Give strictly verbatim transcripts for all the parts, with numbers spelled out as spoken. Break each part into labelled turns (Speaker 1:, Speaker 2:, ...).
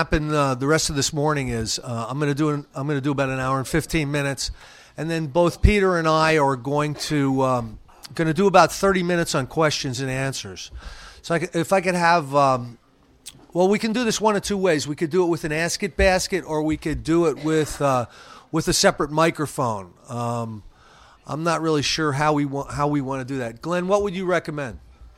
Speaker 1: happen uh, the rest of this morning is uh, I'm going to do an, I'm going to do about an hour and fifteen minutes, and then both Peter and I are going to um, going to do about thirty minutes on questions and answers. So I could, if I could have, um, well, we can do this one of two ways. We could do it with an Ask It basket, or we could do it with uh, with a separate microphone. Um, I'm not really sure how we want how we want to do that. Glenn, what would you recommend?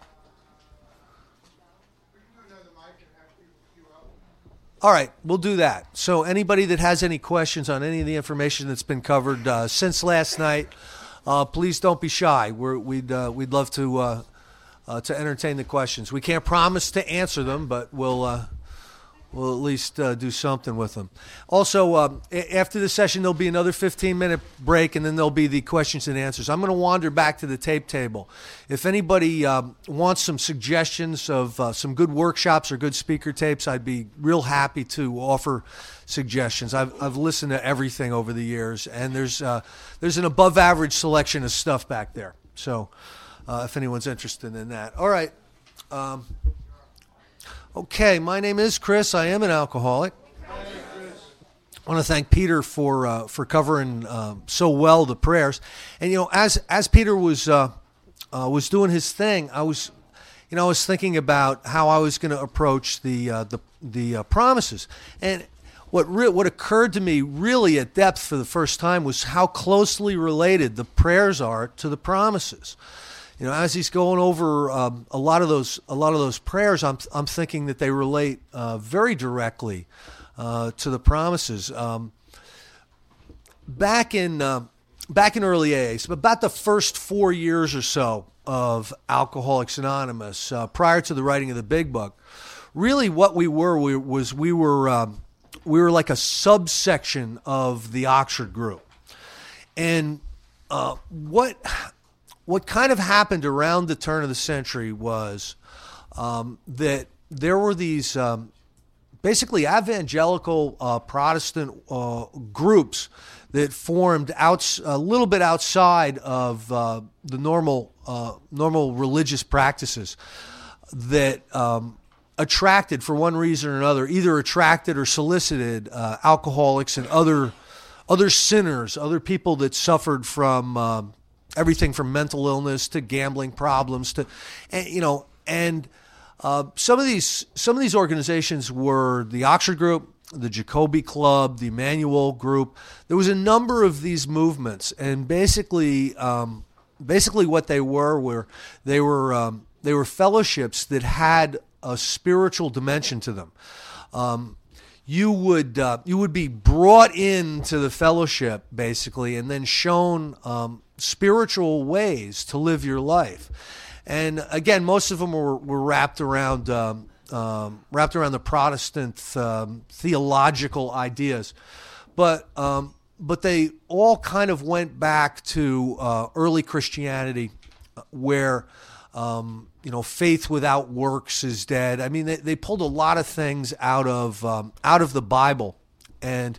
Speaker 1: All right, we'll do that. So anybody that has any questions on any of the information that's been covered uh, since last night, uh, please don't be shy. We're, we'd uh, we'd love to uh, uh, to entertain the questions. We can't promise to answer them, but we'll uh, we'll at least uh, do something with them. Also, uh, after the session, there'll be another fifteen minute break, and then there'll be the questions and answers. I'm going to wander back to the tape table. If anybody um, wants some suggestions of uh, some good workshops or good speaker tapes, I'd be real happy to offer suggestions. I've I've listened to everything over the years, and there's uh, there's an above average selection of stuff back there. So uh, if anyone's interested in that. All right. Um, okay, my name is Chris. I am an alcoholic. I want to thank Peter for uh, for covering uh, so well the prayers. And you know, as as Peter was uh, uh, was doing his thing, I was, you know, I was thinking about how I was going to approach the uh, the the uh, promises. And what re- what occurred to me really at depth for the first time was how closely related the prayers are to the promises. You know, as he's going over um, a lot of those a lot of those prayers, I'm I'm thinking that they relate uh, very directly Uh, to the promises. Um, back in uh, back in early A A, so about the first four years or so of Alcoholics Anonymous, uh, prior to the writing of the Big Book, really what we were we, was we were um, we were like a subsection of the Oxford group, and uh, what what kind of happened around the turn of the century was um, that there were these. Um, Basically, evangelical uh, Protestant uh, groups that formed out a little bit outside of uh, the normal uh, normal religious practices that um, attracted, for one reason or another, either attracted or solicited uh, alcoholics and other other sinners, other people that suffered from uh, everything from mental illness to gambling problems to, and, you know, and. Uh, some of these some of these organizations were the Oxford Group, the Jacoby Club, the Emmanuel Group. There was a number of these movements, and basically, um, basically what they were were they were um, they were fellowships that had a spiritual dimension to them. Um, you would uh, you would be brought into the fellowship basically, and then shown um, spiritual ways to live your life. And again, most of them were, were wrapped around um, um, wrapped around the Protestant um, theological ideas, but um, but they all kind of went back to uh, early Christianity, where um, you know faith without works is dead. I mean, they, they pulled a lot of things out of um, out of the Bible and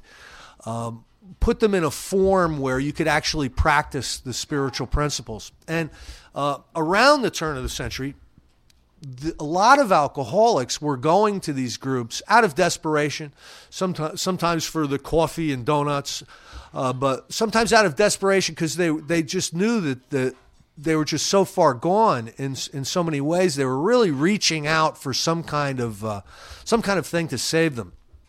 Speaker 1: um, put them in a form where you could actually practice the spiritual principles. And Uh, around the turn of the century, the, a lot of alcoholics were going to these groups out of desperation, sometimes, sometimes for the coffee and donuts, uh, but sometimes out of desperation because they they just knew that the, they were just so far gone in in so many ways. They were really reaching out for some kind of uh, some kind of thing to save them.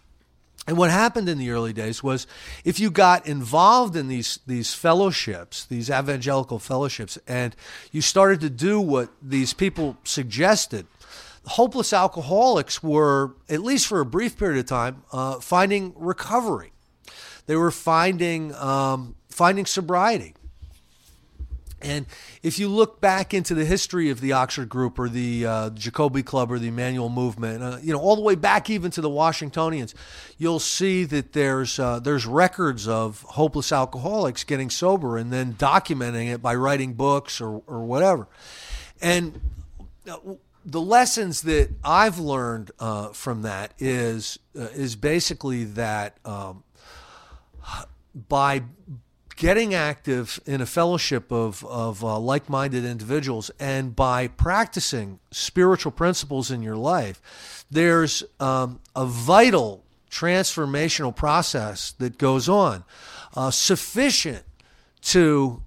Speaker 1: And what happened in the early days was if you got involved in these these fellowships, these evangelical fellowships, and you started to do what these people suggested, hopeless alcoholics were, at least for a brief period of time, uh, finding recovery. They were finding um, finding sobriety. And if you look back into the history of the Oxford Group or the uh, Jacoby Club or the Emmanuel Movement, uh, you know, all the way back even to the Washingtonians, you'll see that there's uh, there's records of hopeless alcoholics getting sober and then documenting it by writing books or or whatever. And the lessons that I've learned uh, from that is uh, is basically that um, by getting active in a fellowship of, of uh, like-minded individuals and by practicing spiritual principles in your life, there's um, a vital transformational process that goes on, uh, sufficient to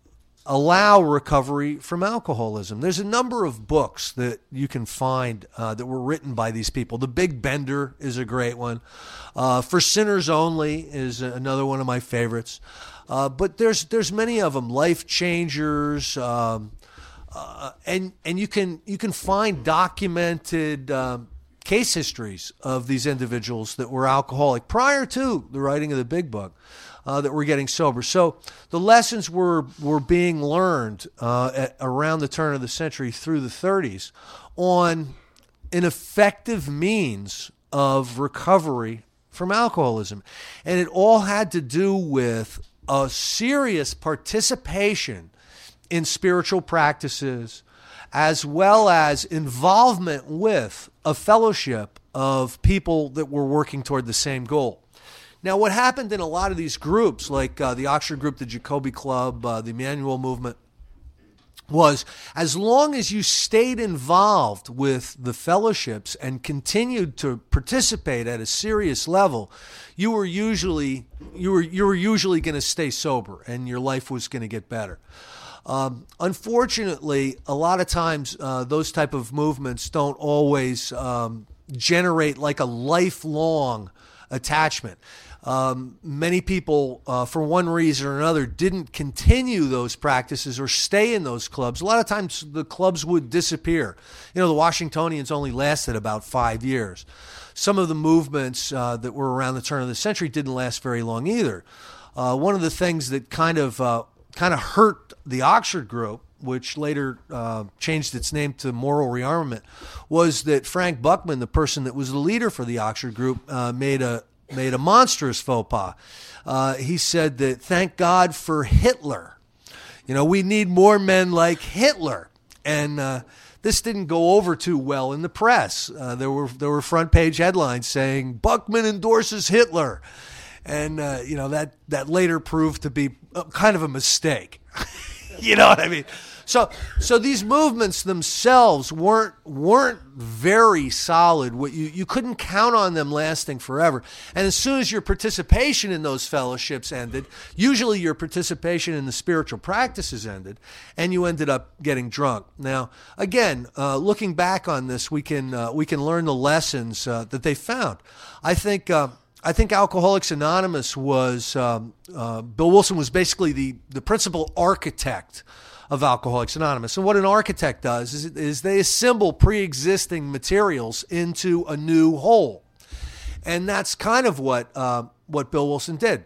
Speaker 1: allow recovery from alcoholism. There's a number of books that you can find uh, that were written by these people. The Big Bender is a great one. Uh, For Sinners Only is another one of my favorites. Uh, but there's there's many of them. Life Changers, um, uh, and and you can you can find documented um, case histories of these individuals that were alcoholic prior to the writing of the Big Book. Uh, that were getting sober. So the lessons were were being learned uh, at, around the turn of the century through the thirties on an effective means of recovery from alcoholism. And it all had to do with a serious participation in spiritual practices, as well as involvement with a fellowship of people that were working toward the same goal. Now, what happened in a lot of these groups, like uh, the Oxford Group, the Jacoby Club, uh, the Emmanuel Movement, was as long as you stayed involved with the fellowships and continued to participate at a serious level, you were usually you were you were usually going to stay sober, and your life was going to get better. Um, unfortunately, a lot of times uh, those type of movements don't always um, generate like a lifelong attachment. Um, many people, uh, for one reason or another, didn't continue those practices or stay in those clubs. A lot of times the clubs would disappear. You know, the Washingtonians only lasted about five years. Some of the movements uh, that were around the turn of the century didn't last very long either. Uh, one of the things that kind of uh, kind of hurt the Oxford Group, which later uh, changed its name to Moral Rearmament, was that Frank Buckman, the person that was the leader for the Oxford Group, uh, made a made a monstrous faux pas. Uh, he said that thank God for Hitler. You know, we need more men like Hitler. And uh, this didn't go over too well in the press. Uh, there were there were front page headlines saying Buckman endorses Hitler. And, uh, you know, that, that later proved to be kind of a mistake. You know what I mean? So, so these movements themselves weren't weren't very solid. What you you couldn't count on them lasting forever. And as soon as your participation in those fellowships ended, usually your participation in the spiritual practices ended, and you ended up getting drunk. Now, again, uh, looking back on this, we can uh, we can learn the lessons uh, that they found. I think. Uh, I think Alcoholics Anonymous was, um, uh, Bill Wilson was basically the, the principal architect of Alcoholics Anonymous. And what an architect does is, is they assemble pre-existing materials into a new whole. And that's kind of what, uh, what Bill Wilson did.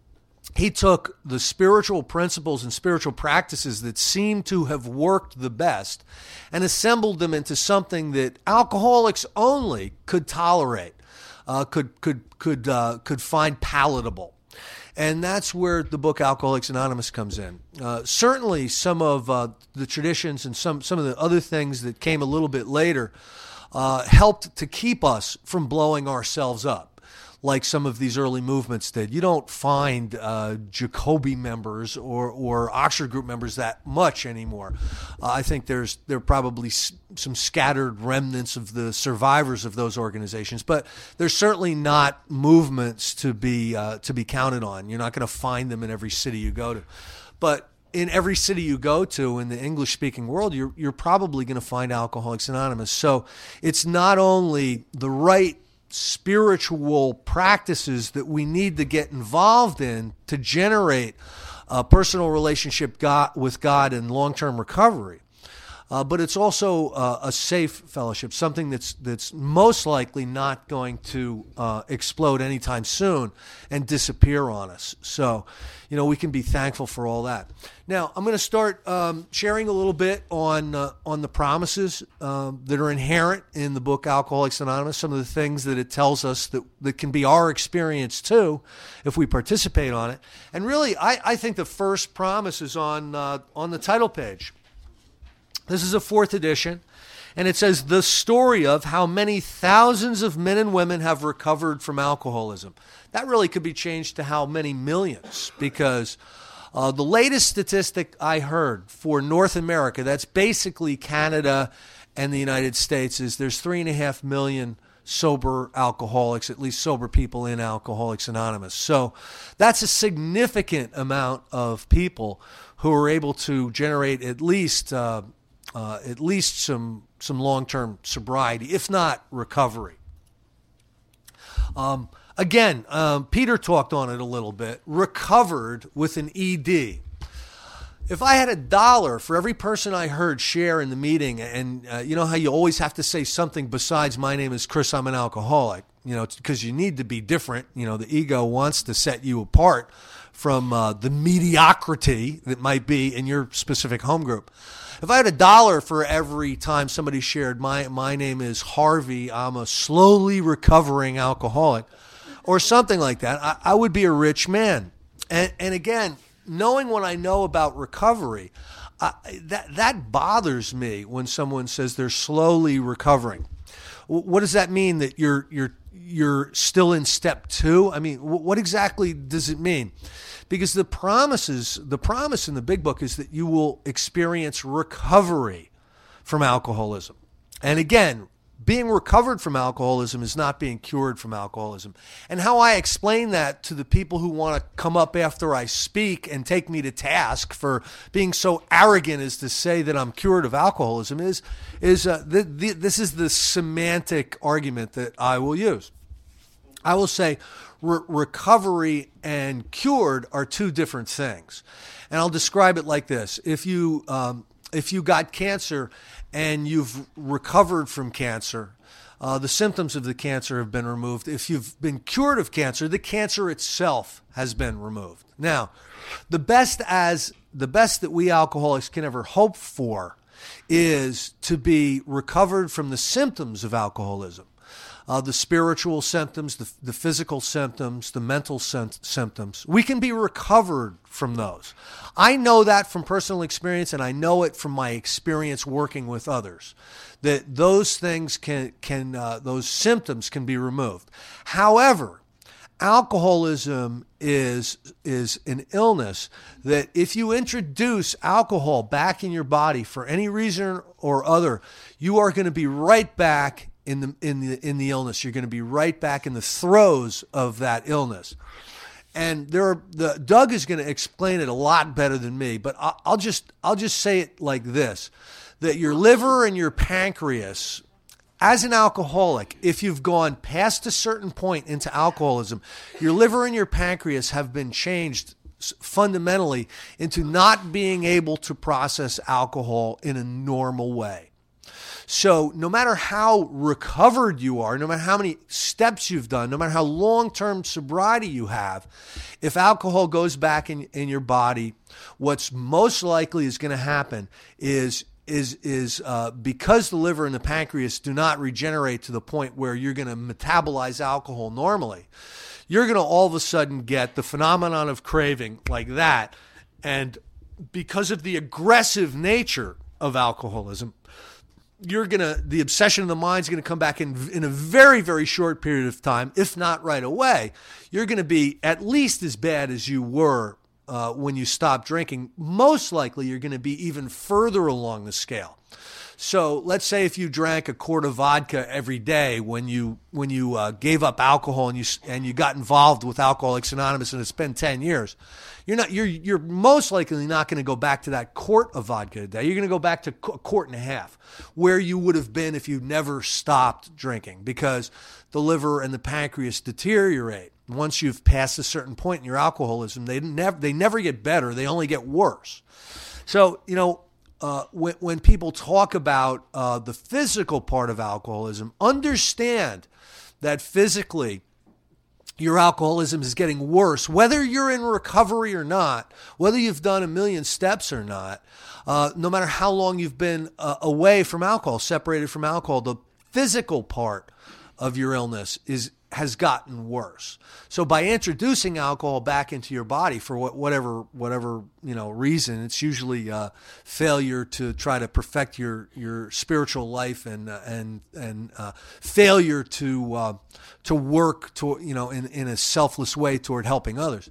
Speaker 1: He took the spiritual principles and spiritual practices that seemed to have worked the best and assembled them into something that alcoholics only could tolerate. Uh, could could could uh, could find palatable, and that's where the book Alcoholics Anonymous comes in. Uh, certainly, some of uh, the traditions and some some of the other things that came a little bit later uh, helped to keep us from blowing ourselves up, like some of these early movements did. You don't find uh, Jacoby members or or Oxford Group members that much anymore. Uh, I think there's there are probably s- some scattered remnants of the survivors of those organizations, but there's certainly not movements to be uh, to be counted on. You're not going to find them in every city you go to, but in every city you go to in the English-speaking world, you're you're probably going to find Alcoholics Anonymous. So it's not only the right spiritual practices that we need to get involved in to generate a personal relationship God, with God and long-term recovery, uh, but it's also uh, a safe fellowship, something that's that's most likely not going to uh, explode anytime soon and disappear on us. So, you know, we can be thankful for all that. Now, I'm going to start um, sharing a little bit on uh, on the promises um, that are inherent in the book Alcoholics Anonymous, some of the things that it tells us that, that can be our experience too if we participate on it. And really, I, I think the first promise is on uh, on the title page. This is a fourth edition, and it says, the story of how many thousands of men and women have recovered from alcoholism. That really could be changed to how many millions, because uh, the latest statistic I heard for North America, that's basically Canada and the United States, is there's three and a half million sober alcoholics, at least sober people in Alcoholics Anonymous. So that's a significant amount of people who are able to generate at least uh, uh, at least some some long-term sobriety, if not recovery. Um, again, um, Peter talked on it a little bit. Recovered with an E D. If I had a dollar for every person I heard share in the meeting, and uh, you know how you always have to say something besides "my name is Chris, I'm an alcoholic," you know, because you need to be different. You know, the ego wants to set you apart from uh, the mediocrity that might be in your specific home group. If I had a dollar for every time somebody shared, my my name is Harvey, I'm a slowly recovering alcoholic, or something like that, I, I would be a rich man. And and again, knowing what I know about recovery, uh, that that bothers me when someone says they're slowly recovering. What does that mean? That you're you're you're still in step two? I mean, what exactly does it mean? Because the promises, the promise in the Big Book is that you will experience recovery from alcoholism. And again, being recovered from alcoholism is not being cured from alcoholism. And how I explain that to the people who want to come up after I speak and take me to task for being so arrogant as to say that I'm cured of alcoholism is, is uh, th- th- this is the semantic argument that I will use. I will say re- recovery and cured are two different things. And I'll describe it like this. If you um, if you got cancer and you've recovered from cancer, uh, the symptoms of the cancer have been removed. If you've been cured of cancer, the cancer itself has been removed. Now, the best as the best that we alcoholics can ever hope for is to be recovered from the symptoms of alcoholism. Uh, the spiritual symptoms, the, the physical symptoms, the mental sy- symptoms. We can be recovered from those. I know that from personal experience, and I know it from my experience working with others, that those things can, can uh, those symptoms can be removed. However, alcoholism is, is an illness that if you introduce alcohol back in your body for any reason or other, you are going to be right back in the in the in the illness. You're going to be right back in the throes of that illness. And there are, the Doug is going to explain it a lot better than me, but I'll, I'll just I'll just say it like this: that your liver and your pancreas, as an alcoholic, if you've gone past a certain point into alcoholism, your liver and your pancreas have been changed fundamentally into not being able to process alcohol in a normal way. So no matter how recovered you are, no matter how many steps you've done, no matter how long-term sobriety you have, if alcohol goes back in, in your body, what's most likely is going to happen is is is uh, because the liver and the pancreas do not regenerate to the point where you're going to metabolize alcohol normally, you're going to all of a sudden get the phenomenon of craving like that. And because of the aggressive nature of alcoholism, you're going to, the obsession of the mind is going to come back in, in a very, very short period of time, if not right away. You're going to be at least as bad as you were uh, when you stopped drinking. Most likely, you're going to be even further along the scale. So let's say if you drank a quart of vodka every day when you when you uh, gave up alcohol and you and you got involved with Alcoholics Anonymous, and it's been ten years, you're not you're you're most likely not going to go back to that quart of vodka a day. You're going to go back to a quart and a half, where you would have been if you never stopped drinking, because the liver and the pancreas deteriorate. Once you've passed a certain point in your alcoholism, they never they never get better. They only get worse. So, you know, Uh, when, when people talk about uh, the physical part of alcoholism, understand that physically your alcoholism is getting worse, whether you're in recovery or not, whether you've done a million steps or not, uh, no matter how long you've been uh, away from alcohol, separated from alcohol, the physical part of your illness is has gotten worse. So by introducing alcohol back into your body for what, whatever whatever you know reason, it's usually uh, failure to try to perfect your your spiritual life and uh, and and uh, failure to uh, to work to you know in in a selfless way toward helping others.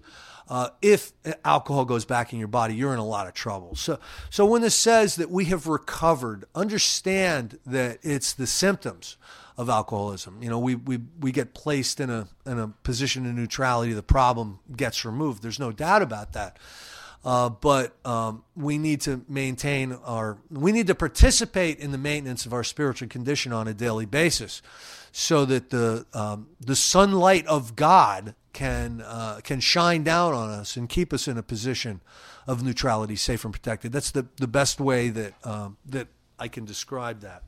Speaker 1: Uh, if alcohol goes back in your body, you're in a lot of trouble. So, so when this says that we have recovered, understand that it's the symptoms of alcoholism. You know, we we we get placed in a in a position of neutrality. The problem gets removed. There's no doubt about that. Uh, but um, we need to maintain our, we need to participate in the maintenance of our spiritual condition on a daily basis, so that the um, the sunlight of God can uh, can shine down on us and keep us in a position of neutrality, safe and protected. That's the, the best way that um, that I can describe that.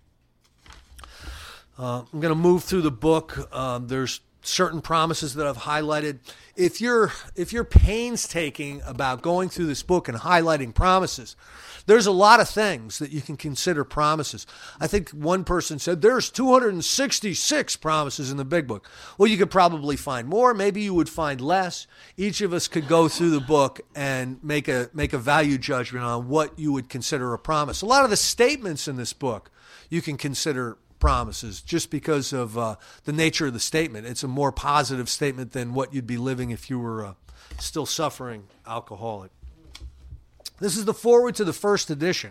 Speaker 1: Uh, I'm going to move through the book. Um, there's certain promises that I've highlighted. If you're if you're painstaking about going through this book and highlighting promises, there's a lot of things that you can consider promises. I think one person said there's two hundred sixty-six promises in the big book. Well, you could probably find more. Maybe you would find less. Each of us could go through the book and make a make a value judgment on what you would consider a promise. A lot of the statements in this book you can consider promises just because of uh, the nature of the statement. It's a more positive statement than what you'd be living if you were uh, still suffering alcoholic. This is the foreword to the first edition.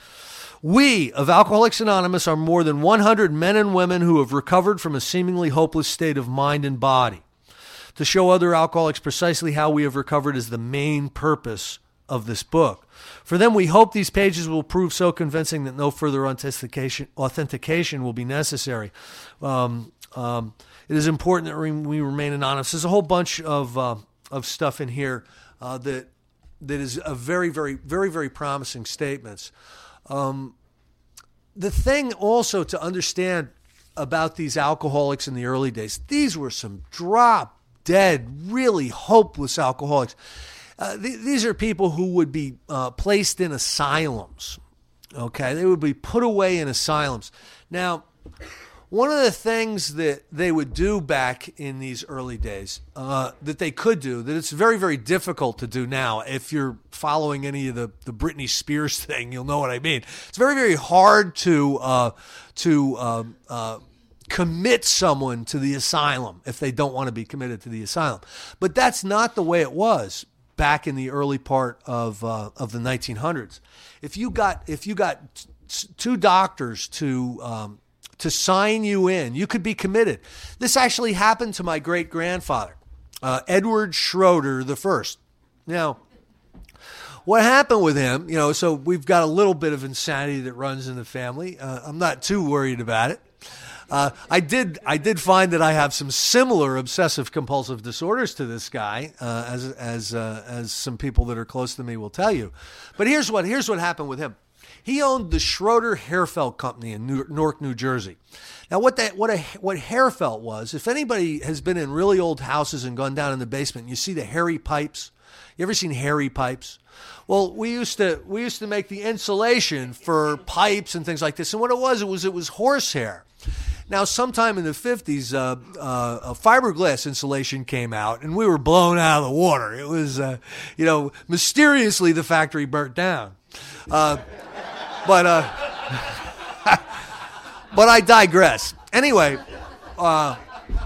Speaker 1: We of Alcoholics Anonymous are more than one hundred men and women who have recovered from a seemingly hopeless state of mind and body. To show other alcoholics precisely how we have recovered is the main purpose of this book. For them, we hope these pages will prove so convincing that no further authentication, authentication will be necessary. Um, um, it is important that we remain anonymous. There's a whole bunch of uh, of stuff in here uh, that that is a very, very, very, very promising statements. Um, the thing also to understand about these alcoholics in the early days, these were some drop dead, really hopeless alcoholics. Uh, th- these are people who would be uh, placed in asylums, okay? They would be put away in asylums. Now, one of the things that they would do back in these early days, uh, that they could do, that it's very, very difficult to do now. If you're following any of the, the Britney Spears thing, you'll know what I mean. It's very, very hard to, uh, to uh, uh, commit someone to the asylum if they don't want to be committed to the asylum. But that's not the way it was back in the early part of uh, of the nineteen hundreds. If you got if you got t- two doctors to um, to sign you in, you could be committed. This actually happened to my great grandfather, uh, Edward Schroeder the First. Now, what happened with him? You know, so we've got a little bit of insanity that runs in the family. Uh, I'm not too worried about it. Uh, I did. I did find that I have some similar obsessive compulsive disorders to this guy, uh, as as uh, as some people that are close to me will tell you. But here's what here's what happened with him. He owned the Schroeder Hairfelt Company in New, Newark, New Jersey. Now, what that what a what Hairfelt was, if anybody has been in really old houses and gone down in the basement, you see the hairy pipes. You ever seen hairy pipes? Well, we used to we used to make the insulation for pipes and things like this. And what it was, it was it was horsehair. Now, sometime in the fifties, uh, uh, a fiberglass insulation came out, and we were blown out of the water. It was, uh, you know, mysteriously the factory burnt down. Uh, but, uh, but I digress. Anyway, uh,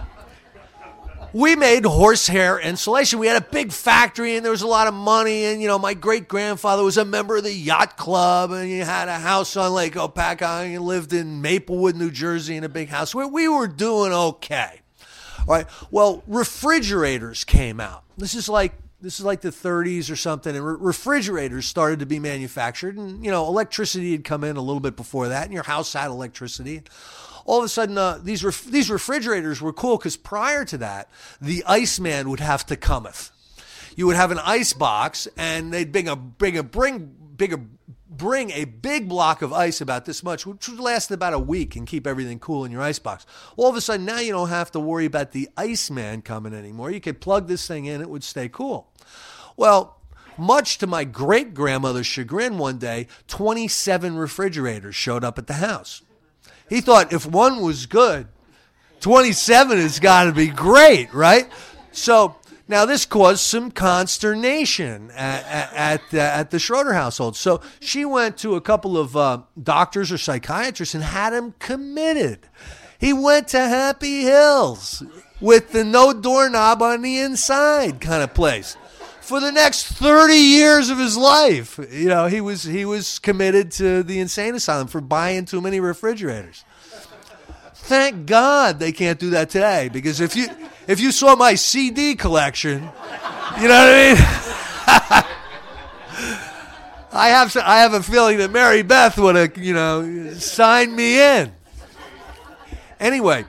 Speaker 1: we made horsehair insulation. We had a big factory, and there was a lot of money. And, you know, my great-grandfather was a member of the yacht club, and he had a house on Lake Opaka, and he lived in Maplewood, New Jersey, in a big house where we were doing okay. All right. Well, refrigerators came out. This is like this is like the thirties or something, and re- refrigerators started to be manufactured, and, you know, electricity had come in a little bit before that, and your house had electricity. All of a sudden, uh, these ref- these refrigerators were cool because prior to that, the Iceman would have to cometh. You would have an ice box, and they'd bring a bring a bring big a, bring a big block of ice about this much, which would last about a week and keep everything cool in your ice box. All of a sudden, now you don't have to worry about the Iceman coming anymore. You could plug this thing in; it would stay cool. Well, much to my great grandmother's chagrin, one day, twenty-seven refrigerators showed up at the house. He thought if one was good, twenty-seven has got to be great, right? So now this caused some consternation at at, at, uh, at the Schroeder household. So she went to a couple of uh, doctors or psychiatrists and had him committed. He went to Happy Hills with the no doorknob on the inside kind of place. for the next thirty years of his life. You know, he was he was committed to the insane asylum for buying too many refrigerators. Thank God they can't do that today, because if you if you saw my C D collection, you know what I mean? I have I have a feeling that Mary Beth would have, you know, signed me in. Anyway,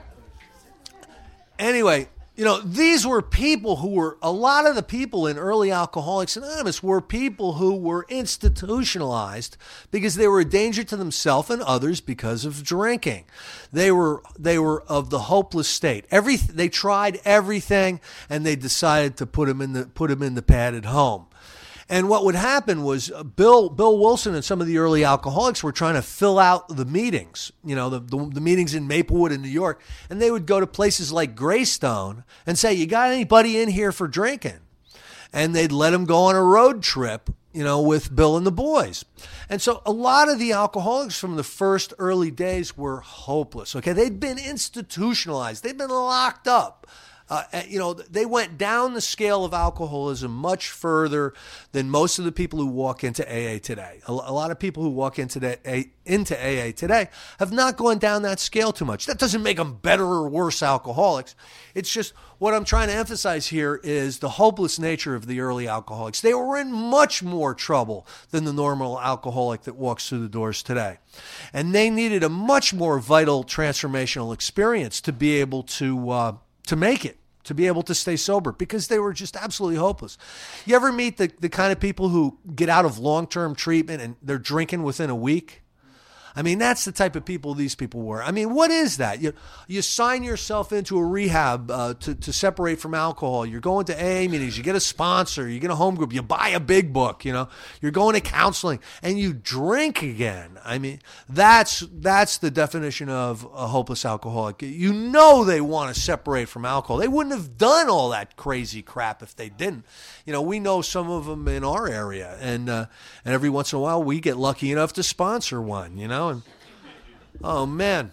Speaker 1: anyway, you know, these were people who were, a lot of the people in early Alcoholics Anonymous were people who were institutionalized because they were a danger to themselves and others because of drinking. They were they were of the hopeless state. Every they tried everything, and they decided to put them in the put them in the padded home. And what would happen was uh, Bill Bill Wilson and some of the early alcoholics were trying to fill out the meetings, you know, the, the, the meetings in Maplewood in New York. And they would go to places like Greystone and say, you got anybody in here for drinking? And they'd let them go on a road trip, you know, with Bill and the boys. And so a lot of the alcoholics from the first early days were hopeless. Okay, they'd been institutionalized. They'd been locked up. Uh, you know, they went down the scale of alcoholism much further than most of the people who walk into A A today. A, a lot of people who walk into, the, a, into A A today have not gone down that scale too much. That doesn't make them better or worse alcoholics. It's just what I'm trying to emphasize here is the hopeless nature of the early alcoholics. They were in much more trouble than the normal alcoholic that walks through the doors today. And they needed a much more vital transformational experience to be able to uh, to make it, to be able to stay sober, because they were just absolutely hopeless. You ever meet the, the kind of people who get out of long-term treatment and they're drinking within a week? I mean, that's the type of people these people were. I mean, what is that? You you sign yourself into a rehab uh, to, to separate from alcohol. You're going to A A meetings. You get a sponsor. You get a home group. You buy a big book. You know, you're going to counseling, and you drink again. I mean, that's that's the definition of a hopeless alcoholic. You know they want to separate from alcohol. They wouldn't have done all that crazy crap if they didn't. You know, we know some of them in our area, and uh, and every once in a while we get lucky enough to sponsor one. You know. And, oh man,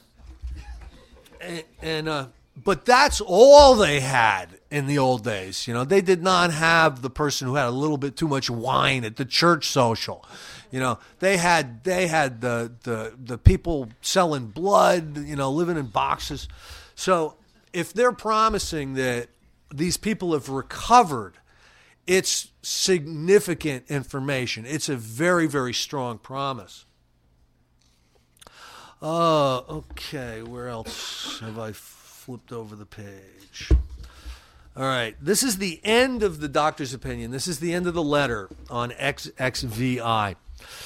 Speaker 1: and, and uh, but that's all they had in the old days. You know, they did not have the person who had a little bit too much wine at the church social. You know, they had they had the the the people selling blood. You know, living in boxes. So if they're promising that these people have recovered, it's significant information. It's a very, very strong promise. Uh, okay, where else have I flipped over the page? All right, this is the end of the doctor's opinion. This is the end of the letter on X X V I.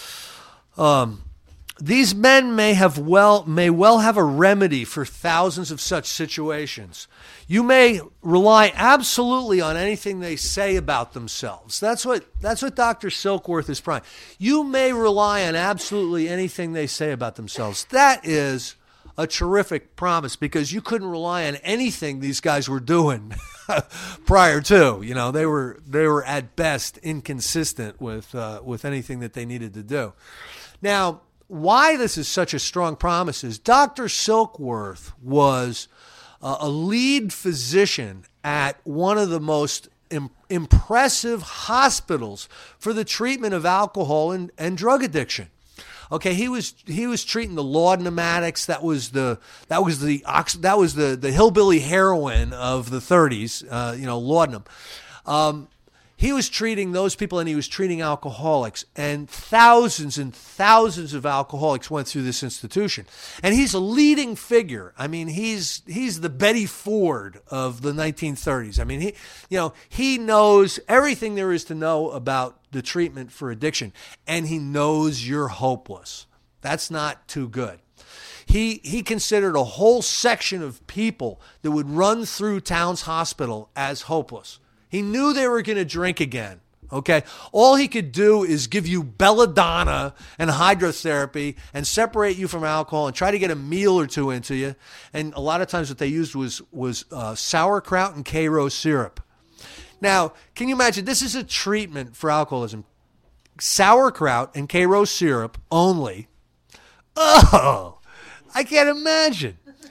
Speaker 1: Um, these men may have well may well have a remedy for thousands of such situations. You may rely absolutely on anything they say about themselves. That's what that's what Doctor Silkworth is prime. You may rely on absolutely anything they say about themselves. That is a terrific promise, because you couldn't rely on anything these guys were doing prior to. You know, they were they were at best inconsistent with uh, with anything that they needed to do. Now, why this is such a strong promise is Doctor Silkworth was uh, a lead physician at one of the most im- impressive hospitals for the treatment of alcohol and, and drug addiction. Okay, he was he was treating the laudanum addicts. That was the that was the that was the the hillbilly heroin of the thirties. Uh, you know, laudanum. Um, He was treating those people, and he was treating alcoholics, and thousands and thousands of alcoholics went through this institution. And he's a leading figure. I mean, he's he's the Betty Ford of the nineteen thirties. I mean, he you know he knows everything there is to know about the treatment for addiction, and he knows you're hopeless. That's not too good. He he considered a whole section of people that would run through Towns Hospital as hopeless. He knew they were going to drink again, okay? All he could do is give you belladonna and hydrotherapy and separate you from alcohol and try to get a meal or two into you. And a lot of times what they used was, was uh, sauerkraut and Karo syrup. Now, can you imagine? This is a treatment for alcoholism. Sauerkraut and Karo syrup only. Oh, I can't imagine.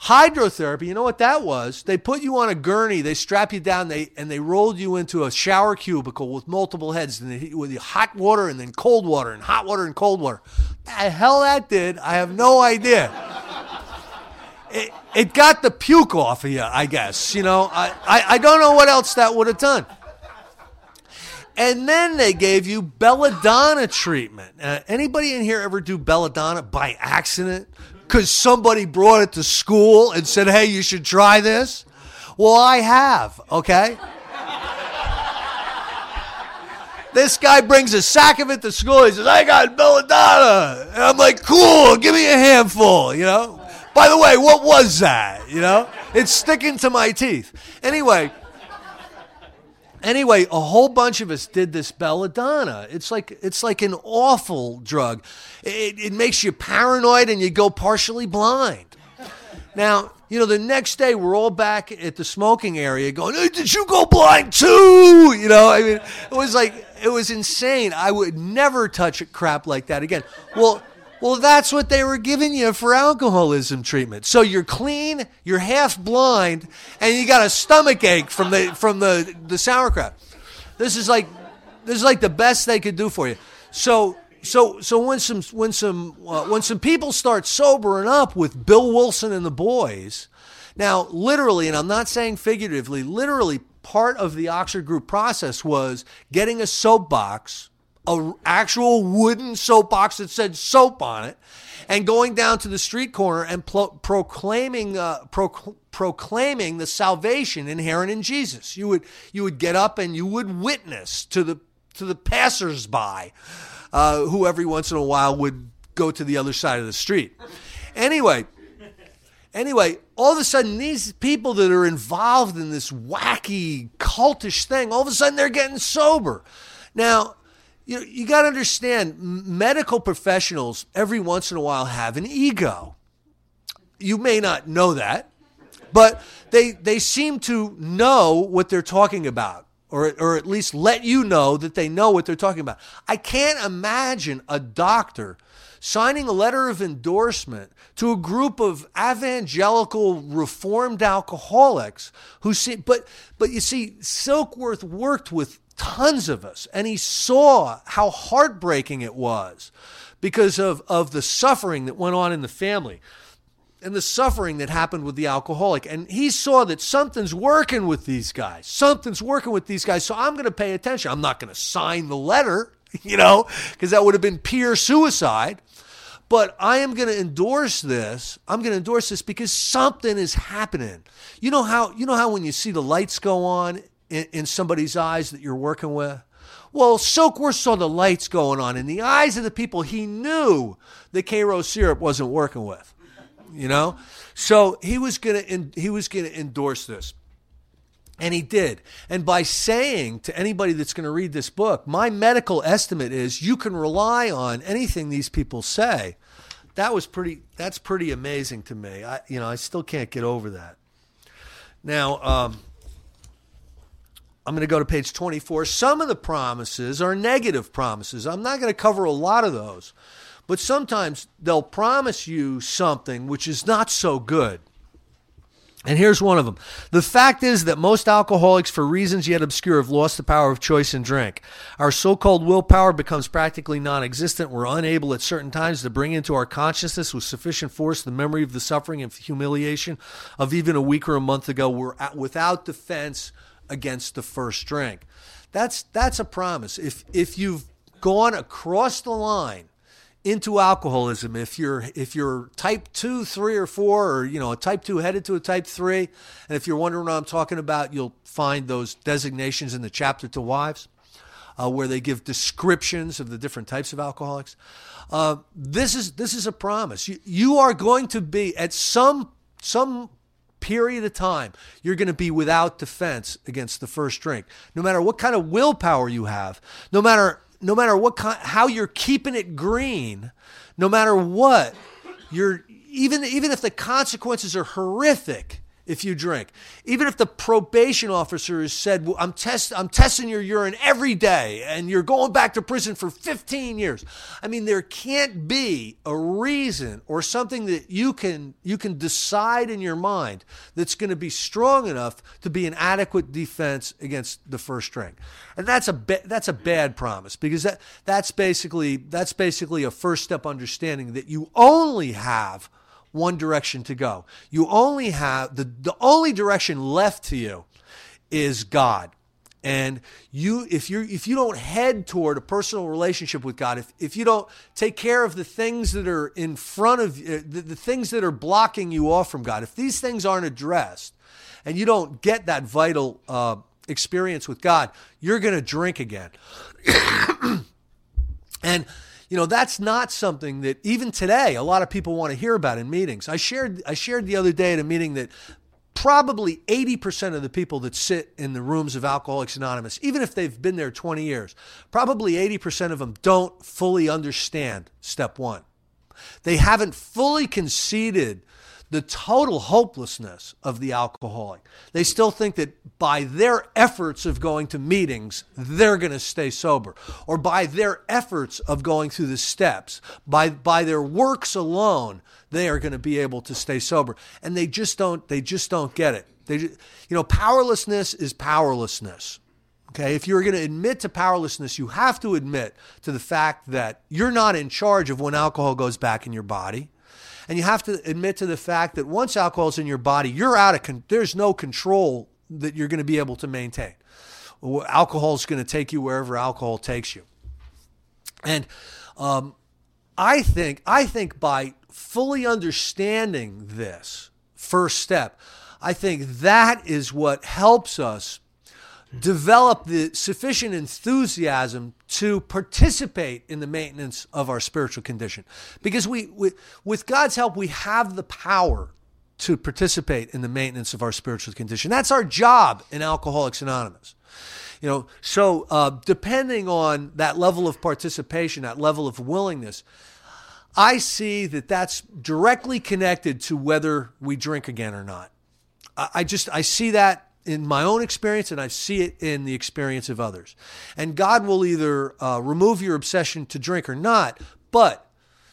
Speaker 1: Hydrotherapy, you know what that was? They put you on a gurney, they strap you down, they and they rolled you into a shower cubicle with multiple heads, and they hit you with hot water and then cold water and hot water and cold water. The hell that did, I have no idea. It, it got the puke off of you, I guess. You know, I, I, I don't know what else that would have done. And then they gave you belladonna treatment. Uh, anybody in here ever do belladonna by accident? Because somebody brought it to school and said, hey, you should try this? Well, I have, okay? This guy brings a sack of it to school. He says, I got belladonna. And I'm like, cool, give me a handful, you know? By the way, what was that, you know? It's sticking to my teeth. Anyway, anyway, a whole bunch of us did this belladonna. It's like it's like an awful drug. It, it makes you paranoid and you go partially blind. Now, you know, the next day we're all back at the smoking area going, hey, did you go blind too? You know, I mean, it was like, it was insane. I would never touch a crap like that again. Well, well, that's what they were giving you for alcoholism treatment. So you're clean, you're half blind, and you got a stomach ache from the from the, the sauerkraut. This is like this is like the best they could do for you. So so so when some when some uh, when some people start sobering up with Bill Wilson and the boys, now literally, and I'm not saying figuratively, literally part of the Oxford Group process was getting a soapbox, a actual wooden soapbox that said soap on it, and going down to the street corner and pro- proclaiming uh, pro- proclaiming the salvation inherent in Jesus. You would you would get up and you would witness to the to the passersby, uh, who every once in a while would go to the other side of the street. Anyway, anyway, all of a sudden these people that are involved in this wacky cultish thing, all of a sudden they're getting sober. Now, You know, you got to understand, medical professionals every once in a while have an ego. You may not know that, but they they seem to know what they're talking about, or or at least let you know that they know what they're talking about. I can't imagine a doctor signing a letter of endorsement to a group of evangelical reformed alcoholics who see, but but you see, Silkworth worked with tons of us, and he saw how heartbreaking it was because of, of the suffering that went on in the family and the suffering that happened with the alcoholic. And he saw that something's working with these guys. Something's working with these guys, so I'm going to pay attention. I'm not going to sign the letter, you know, because that would have been pure suicide. But I am going to endorse this. I'm going to endorse this because something is happening. You know how you know how when you see the lights go on in, in somebody's eyes that you're working with? Well, Silkworth saw the lights going on in the eyes of the people he knew the Karo syrup wasn't working with. You know? So he was going to he was going to endorse this. And he did. And by saying to anybody that's going to read this book, my medical estimate is you can rely on anything these people say. That was pretty, that's pretty amazing to me. I, you know, I still can't get over that. Now, um, I'm going to go to page twenty-four. Some of the promises are negative promises. I'm not going to cover a lot of those. But sometimes they'll promise you something which is not so good. And here's one of them. The fact is that most alcoholics, for reasons yet obscure, have lost the power of choice in drink. Our so-called willpower becomes practically non-existent. We're unable at certain times to bring into our consciousness with sufficient force the memory of the suffering and humiliation of even a week or a month ago. We're at, without defense against the first drink. That's that's a promise. If if you've gone across the line into alcoholism, if you're if you're type two, three, or four, or you know a type two headed to a type three, and if you're wondering what I'm talking about, you'll find those designations in the chapter to wives, uh, where they give descriptions of the different types of alcoholics. Uh, this is this is a promise. You you are going to be at some some period of time, you're going to be without defense against the first drink, no matter what kind of willpower you have, no matter. No matter what kind, how you're keeping it green, no matter what, you're even even if the consequences are horrific, if you drink. Even if the probation officer has said, well, I'm test I'm testing your urine every day and you're going back to prison for fifteen years. I mean, there can't be a reason or something that you can you can decide in your mind that's going to be strong enough to be an adequate defense against the first drink. And that's a ba- that's a bad promise, because that that's basically that's basically a first step understanding that you only have one direction to go. You only have the, the only direction left to you is God. And you, if you if you don't head toward a personal relationship with God, if if you don't take care of the things that are in front of you, the, the things that are blocking you off from God, if these things aren't addressed, and you don't get that vital uh, experience with God, you're going to drink again. And you know, that's not something that even today a lot of people want to hear about in meetings. I shared I shared the other day at a meeting that probably eighty percent of the people that sit in the rooms of Alcoholics Anonymous, even if they've been there twenty years, probably eighty percent of them don't fully understand step one. They haven't fully conceded the total hopelessness of the alcoholic. They still think that by their efforts of going to meetings, they're going to stay sober. Or by their efforts of going through the steps, by, by their works alone, they are going to be able to stay sober. And they just don't, they just don't get it. They, you know, powerlessness is powerlessness. Okay, if you're going to admit to powerlessness, you have to admit to the fact that you're not in charge of when alcohol goes back in your body. And you have to admit to the fact that once alcohol is in your body, you're out of con- there's no control that you're going to be able to maintain. Alcohol is going to take you wherever alcohol takes you. And um, I think I think by fully understanding this first step, I think that is what helps us develop the sufficient enthusiasm to participate in the maintenance of our spiritual condition. Because we, we, with God's help, we have the power to participate in the maintenance of our spiritual condition. That's our job in Alcoholics Anonymous. You know, so uh, depending on that level of participation, that level of willingness, I see that that's directly connected to whether we drink again or not. I, I just, I see that in my own experience, and I see it in the experience of others. And God will either uh, remove your obsession to drink or not, but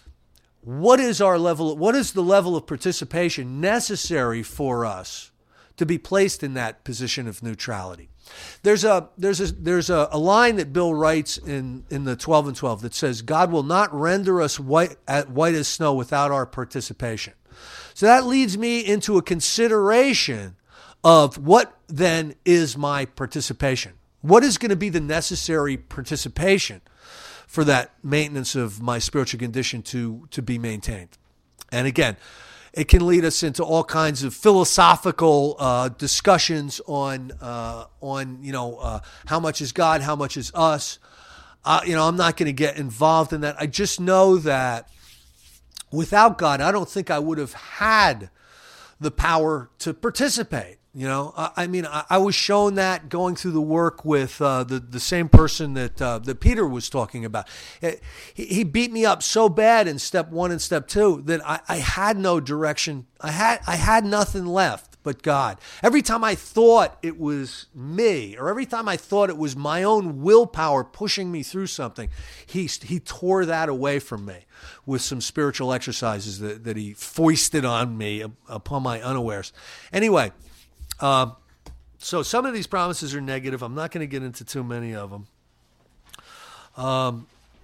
Speaker 1: what is our level, what is the level of participation necessary for us to be placed in that position of neutrality? There's a there's a there's a, a line that Bill writes in, in the twelve and twelve that says, God will not render us white at white as snow without our participation. So that leads me into a consideration of what then is my participation. What is going to be the necessary participation for that maintenance of my spiritual condition to, to be maintained? And again, it can lead us into all kinds of philosophical uh, discussions on, uh, on you know, uh, how much is God, how much is us. Uh, you know, I'm not going to get involved in that. I just know that without God, I don't think I would have had the power to participate. You know, I, I mean, I, I was shown that going through the work with uh, the the same person that uh, that Peter was talking about. It, he, he beat me up so bad in step one and step two that I, I had no direction. I had I had nothing left but God. Every time I thought it was me, or every time I thought it was my own willpower pushing me through something, he he tore that away from me with some spiritual exercises that, that he foisted on me upon my unawares. Anyway. Uh, so some of these promises are negative. I'm not going to get into too many of them. Um,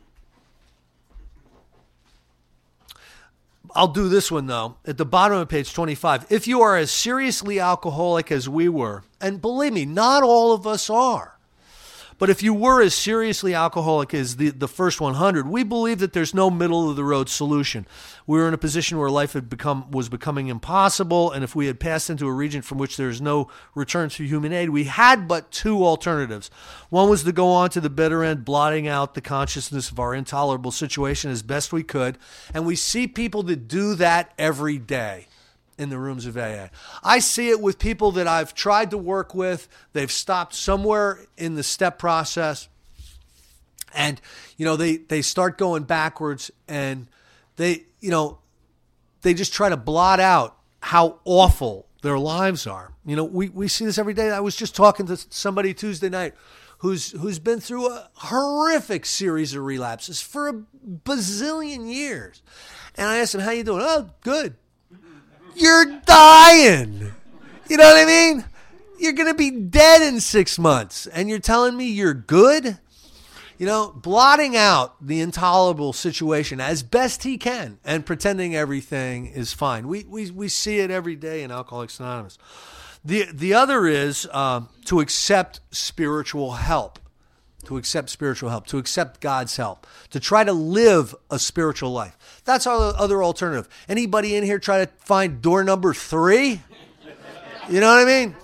Speaker 1: I'll do this one, though. At the bottom of page twenty-five, if you are as seriously alcoholic as we were, and believe me, not all of us are, but if you were as seriously alcoholic as the, the first one hundred, we believe that there's no middle-of-the-road solution. We were in a position where life had become was becoming impossible, and if we had passed into a region from which there is no return to human aid, we had but two alternatives. One was to go on to the bitter end, blotting out the consciousness of our intolerable situation as best we could, and we see people that do that every day in the rooms of A A. I see it with people that I've tried to work with. They've stopped somewhere in the step process, and you know they they start going backwards, and they you know they just try to blot out how awful their lives are. You know, we, we see this every day. I was just talking to somebody Tuesday night who's who's been through a horrific series of relapses for a bazillion years. And I asked him, how you doing? Oh, good. You're dying. You know what I mean? You're going to be dead in six months. And you're telling me you're good? You know, blotting out the intolerable situation as best he can and pretending everything is fine. We we we see it every day in Alcoholics Anonymous. The the other is um, to accept spiritual help, to accept spiritual help, to accept God's help, to try to live a spiritual life. That's our other alternative. Anybody in here try to find door number three? You know what I mean?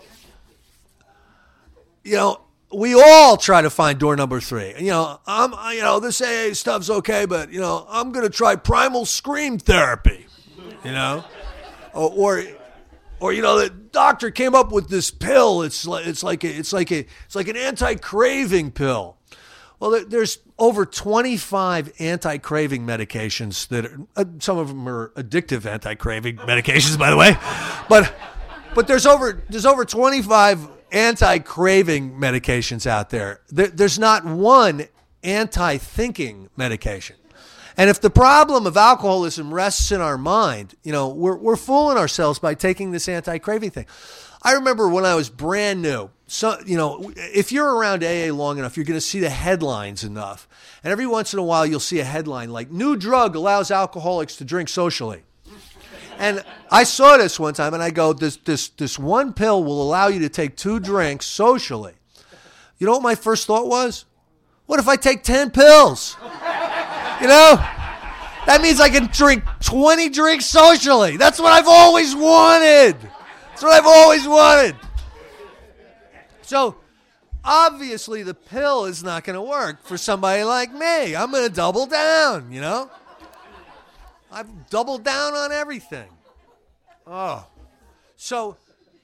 Speaker 1: You know, we all try to find door number three. You know, I'm, you know, this A A stuff's okay, but, you know, I'm going to try primal scream therapy, you know, or, or, or, you know, the doctor came up with this pill. It's like, it's like, a, it's like a, it's like an anti-craving pill. Well, there's over twenty-five anti-craving medications that are, uh, some of them are addictive anti-craving medications, by the way, but, but there's over, there's over twenty-five anti-craving medications out there. there. There's not one anti-thinking medication. And if the problem of alcoholism rests in our mind, you know, we're we're fooling ourselves by taking this anti-craving thing. I remember when I was brand new, so, you know, if you're around A A long enough, you're going to see the headlines enough. And every once in a while, you'll see a headline like, new drug allows alcoholics to drink socially. And I saw this one time, and I go, this this this one pill will allow you to take two drinks socially. You know what my first thought was? What if I take ten pills? You know? That means I can drink twenty drinks socially. That's what I've always wanted. That's what I've always wanted. So, obviously, the pill is not going to work for somebody like me. I'm going to double down, you know? I've doubled down on everything. Oh, so,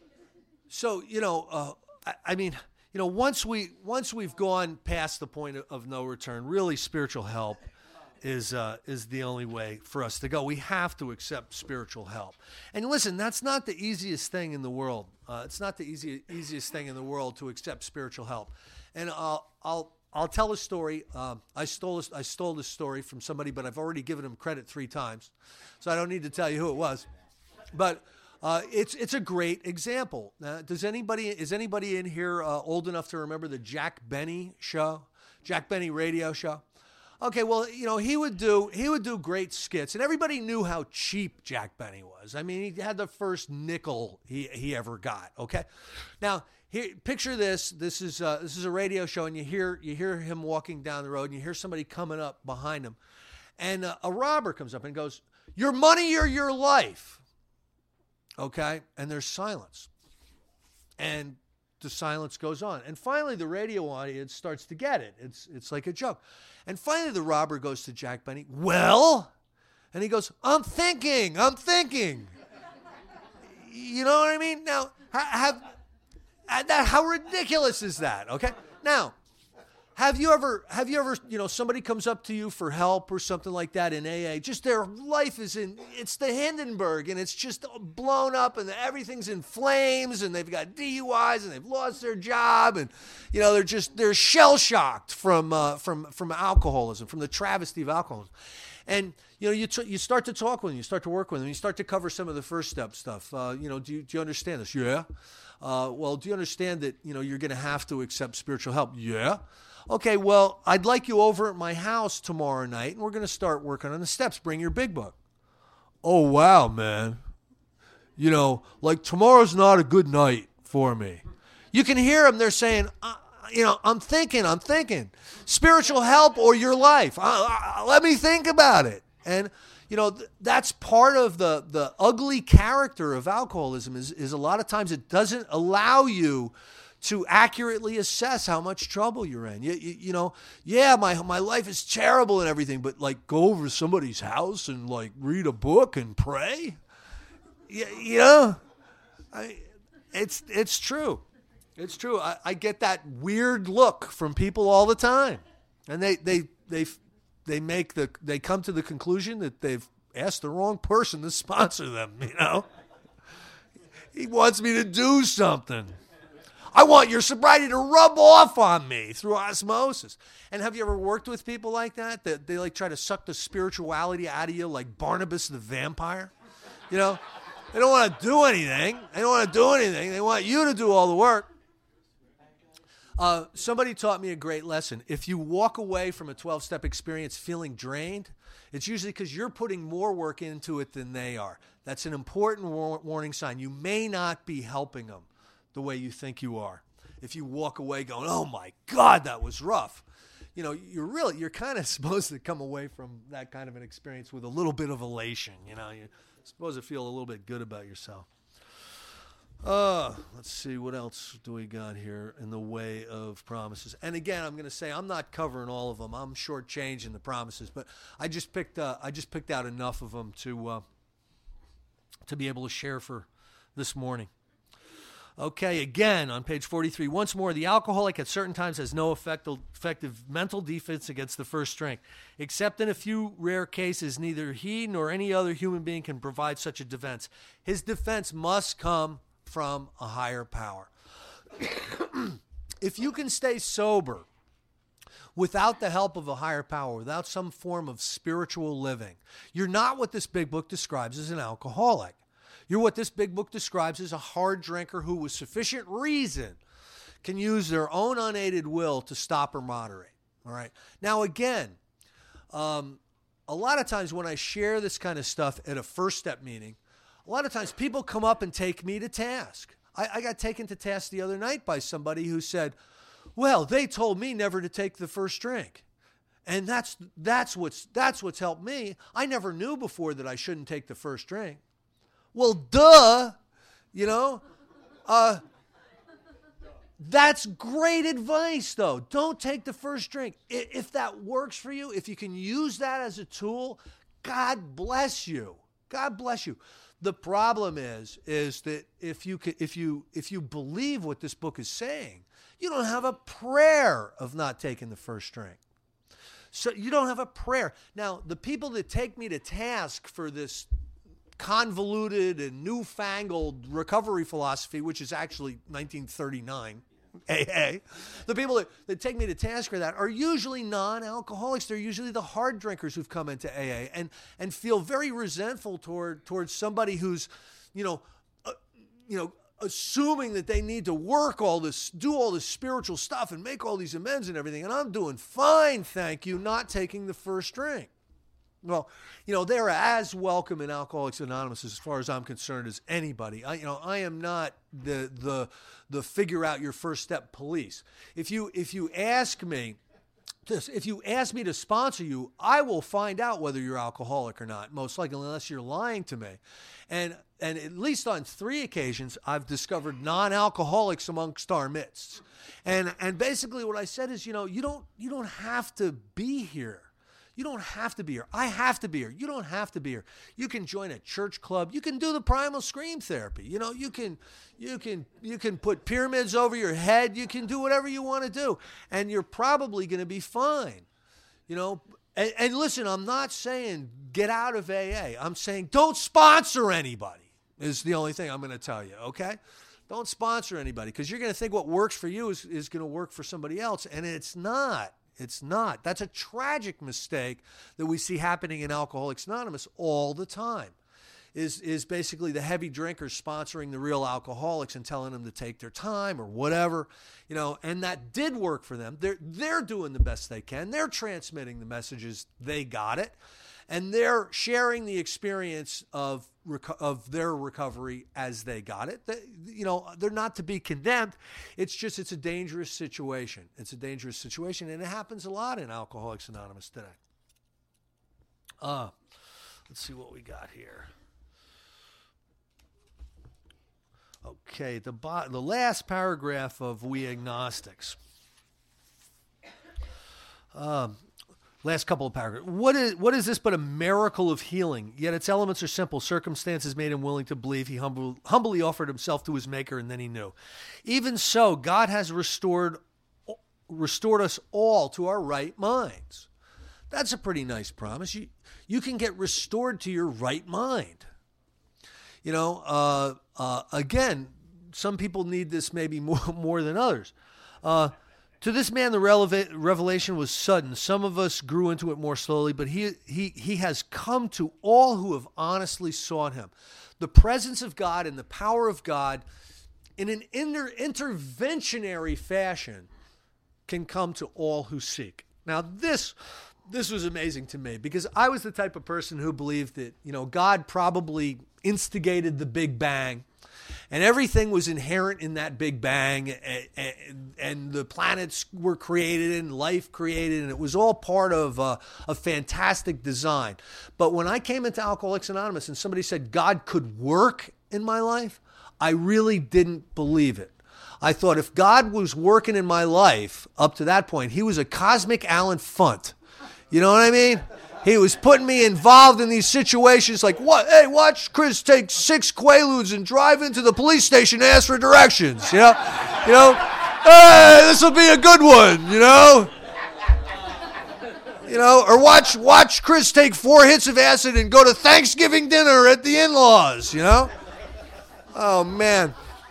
Speaker 1: so you know, uh, I, I mean, you know, once we once we've gone past the point of, of no return, really, spiritual help is uh, is the only way for us to go. We have to accept spiritual help. And listen, that's not the easiest thing in the world. Uh, it's not the easy, easiest thing in the world to accept spiritual help. And I'll I'll. I'll tell a story. Um, I stole I stole this story from somebody, but I've already given him credit three times, so I don't need to tell you who it was. But uh, it's it's a great example. Uh, does anybody is anybody in here uh, old enough to remember the Jack Benny show, Jack Benny radio show? Okay, well, you know, he would do he would do great skits, and everybody knew how cheap Jack Benny was. I mean, he had the first nickel he he ever got. Okay, now. Here, picture this. This is uh, this is a radio show, and you hear you hear him walking down the road, and you hear somebody coming up behind him, and uh, a robber comes up and goes, "Your money or your life?" Okay, and there's silence, and the silence goes on, and finally the radio audience starts to get it. It's it's like a joke, and finally the robber goes to Jack Benny. Well, and he goes, "I'm thinking, I'm thinking." You know what I mean? Now, have. And that, how ridiculous is that? Okay. Now, have you ever, have you ever, you know, somebody comes up to you for help or something like that in A A? Just their life is in, it's the Hindenburg, and it's just blown up, and everything's in flames, and they've got D U Is, and they've lost their job, and you know they're just they're shell shocked from uh, from from alcoholism, from the travesty of alcoholism, and. You know, you t- you start to talk with them, you start to work with them, you start to cover some of the first step stuff. Uh, you know, do you, do you understand this? Yeah. Uh, well, do you understand that, you know, you're going to have to accept spiritual help? Yeah. Okay, well, I'd like you over at my house tomorrow night, and we're going to start working on the steps. Bring your big book. Oh, wow, man. You know, like tomorrow's not a good night for me. You can hear them. They're saying, uh, you know, I'm thinking, I'm thinking. Spiritual help or your life. Uh, uh, let me think about it. And, you know, th- that's part of the, the ugly character of alcoholism is, is a lot of times it doesn't allow you to accurately assess how much trouble you're in. You, you, you know, yeah, my my life is terrible and everything, but like go over to somebody's house and like read a book and pray. You, you know, I, it's it's true. It's true. I, I get that weird look from people all the time. And they they they they make the they come to the conclusion that they've asked the wrong person to sponsor them, you know. He wants me to do something. I want your sobriety to rub off on me through osmosis. And have you ever worked with people like that? That they like try to suck the spirituality out of you like Barnabas the vampire? You know, they don't want to do anything. They don't want to do anything. They want you to do all the work. Uh, somebody taught me a great lesson. If you walk away from a twelve-step experience feeling drained, it's usually because you're putting more work into it than they are. That's an important war- warning sign. You may not be helping them the way you think you are. If you walk away going, oh my God, that was rough. You know, you're really, you're kind of supposed to come away from that kind of an experience with a little bit of elation. You know, you're supposed to feel a little bit good about yourself. Uh, let's see, what else do we got here in the way of promises? And again, I'm going to say I'm not covering all of them. I'm shortchanging the promises, but I just picked uh, I just picked out enough of them to uh, to be able to share for this morning. Okay, again, on page forty-three, once more, the alcoholic at certain times has no effective, effective mental defense against the first drink. Except in a few rare cases, neither he nor any other human being can provide such a defense. His defense must come from a higher power. If you can stay sober without the help of a higher power, without some form of spiritual living, you're not what this big book describes as an alcoholic. You're what this big book describes as a hard drinker who, with sufficient reason, can use their own unaided will to stop or moderate. All right. Now, again, um, a lot of times when I share this kind of stuff at a first step meeting, a lot of times people come up and take me to task. I, I got taken to task the other night by somebody who said, well, they told me never to take the first drink. And that's that's what's that's what's helped me. I never knew before that I shouldn't take the first drink. Well, duh, you know. Uh, that's great advice, though. Don't take the first drink. If that works for you, if you can use that as a tool, God bless you. God bless you. The problem is, is that if you if you if you believe what this book is saying, you don't have a prayer of not taking the first drink. So you don't have a prayer. Now, the people that take me to task for this convoluted and newfangled recovery philosophy, which is actually nineteen thirty-nine A A, the people that, that take me to task for that are usually non-alcoholics. They're usually the hard drinkers who've come into A A and and feel very resentful toward towards somebody who's, you know, uh, you know, assuming that they need to work all this, do all this spiritual stuff and make all these amends and everything. And I'm doing fine, thank you, not taking the first drink. Well, you know, they're as welcome in Alcoholics Anonymous as far as I'm concerned as anybody. I, you know, I am not the the the figure out your first step police. If you if you ask me, this, if you ask me to sponsor you, I will find out whether you're alcoholic or not. Most likely, unless you're lying to me, and and at least on three occasions, I've discovered non-alcoholics amongst our midst. And and basically, what I said is, you know, you don't you don't have to be here. You don't have to be here. I have to be here. You don't have to be here. You can join a church club. You can do the primal scream therapy. You know, you can you can you can put pyramids over your head. You can do whatever you want to do. And you're probably going to be fine. You know, and, and listen, I'm not saying get out of A A. I'm saying don't sponsor anybody is the only thing I'm going to tell you, okay? Don't sponsor anybody because you're going to think what works for you is, is going to work for somebody else, and it's not. It's not. That's a tragic mistake that we see happening in Alcoholics Anonymous all the time, is, is basically the heavy drinkers sponsoring the real alcoholics and telling them to take their time or whatever, you know, and that did work for them. They're, they're doing the best they can. They're transmitting the messages. They got it. And they're sharing the experience of of their recovery as they got it. They, you know, they're not to be condemned. It's just, it's a dangerous situation. It's a dangerous situation, and it happens a lot in Alcoholics Anonymous today. Uh, let's see what we got here. Okay, the bo- the last paragraph of We Agnostics. Um. Last couple of paragraphs. What is what is this but a miracle of healing? Yet its elements are simple. Circumstances made him willing to believe. He humble, humbly offered himself to his maker, and then he knew. Even so, God has restored restored us all to our right minds. That's a pretty nice promise. You, you can get restored to your right mind. You know, uh, uh, again, some people need this maybe more, more than others. Uh, to this man, the releva- revelation was sudden. Some of us grew into it more slowly, but he, he, he has come to all who have honestly sought him. The presence of God and the power of God in an inter- interventionary fashion can come to all who seek. Now, this this was amazing to me because I was the type of person who believed that, you know, God probably instigated the Big Bang and everything was inherent in that Big Bang, and, and, and the planets were created and life created, and it was all part of uh, a fantastic design. But when I came into Alcoholics Anonymous and somebody said God could work in my life, I really didn't believe it. I thought if God was working in my life up to that point, he was a cosmic Alan Funt. You know what I mean? He was putting me involved in these situations like, what? Hey, watch Chris take six Quaaludes and drive into the police station and ask for directions. You know? You know? Hey, this will be a good one, you know? You know, or watch watch Chris take four hits of acid and go to Thanksgiving dinner at the in-laws, you know? Oh, man.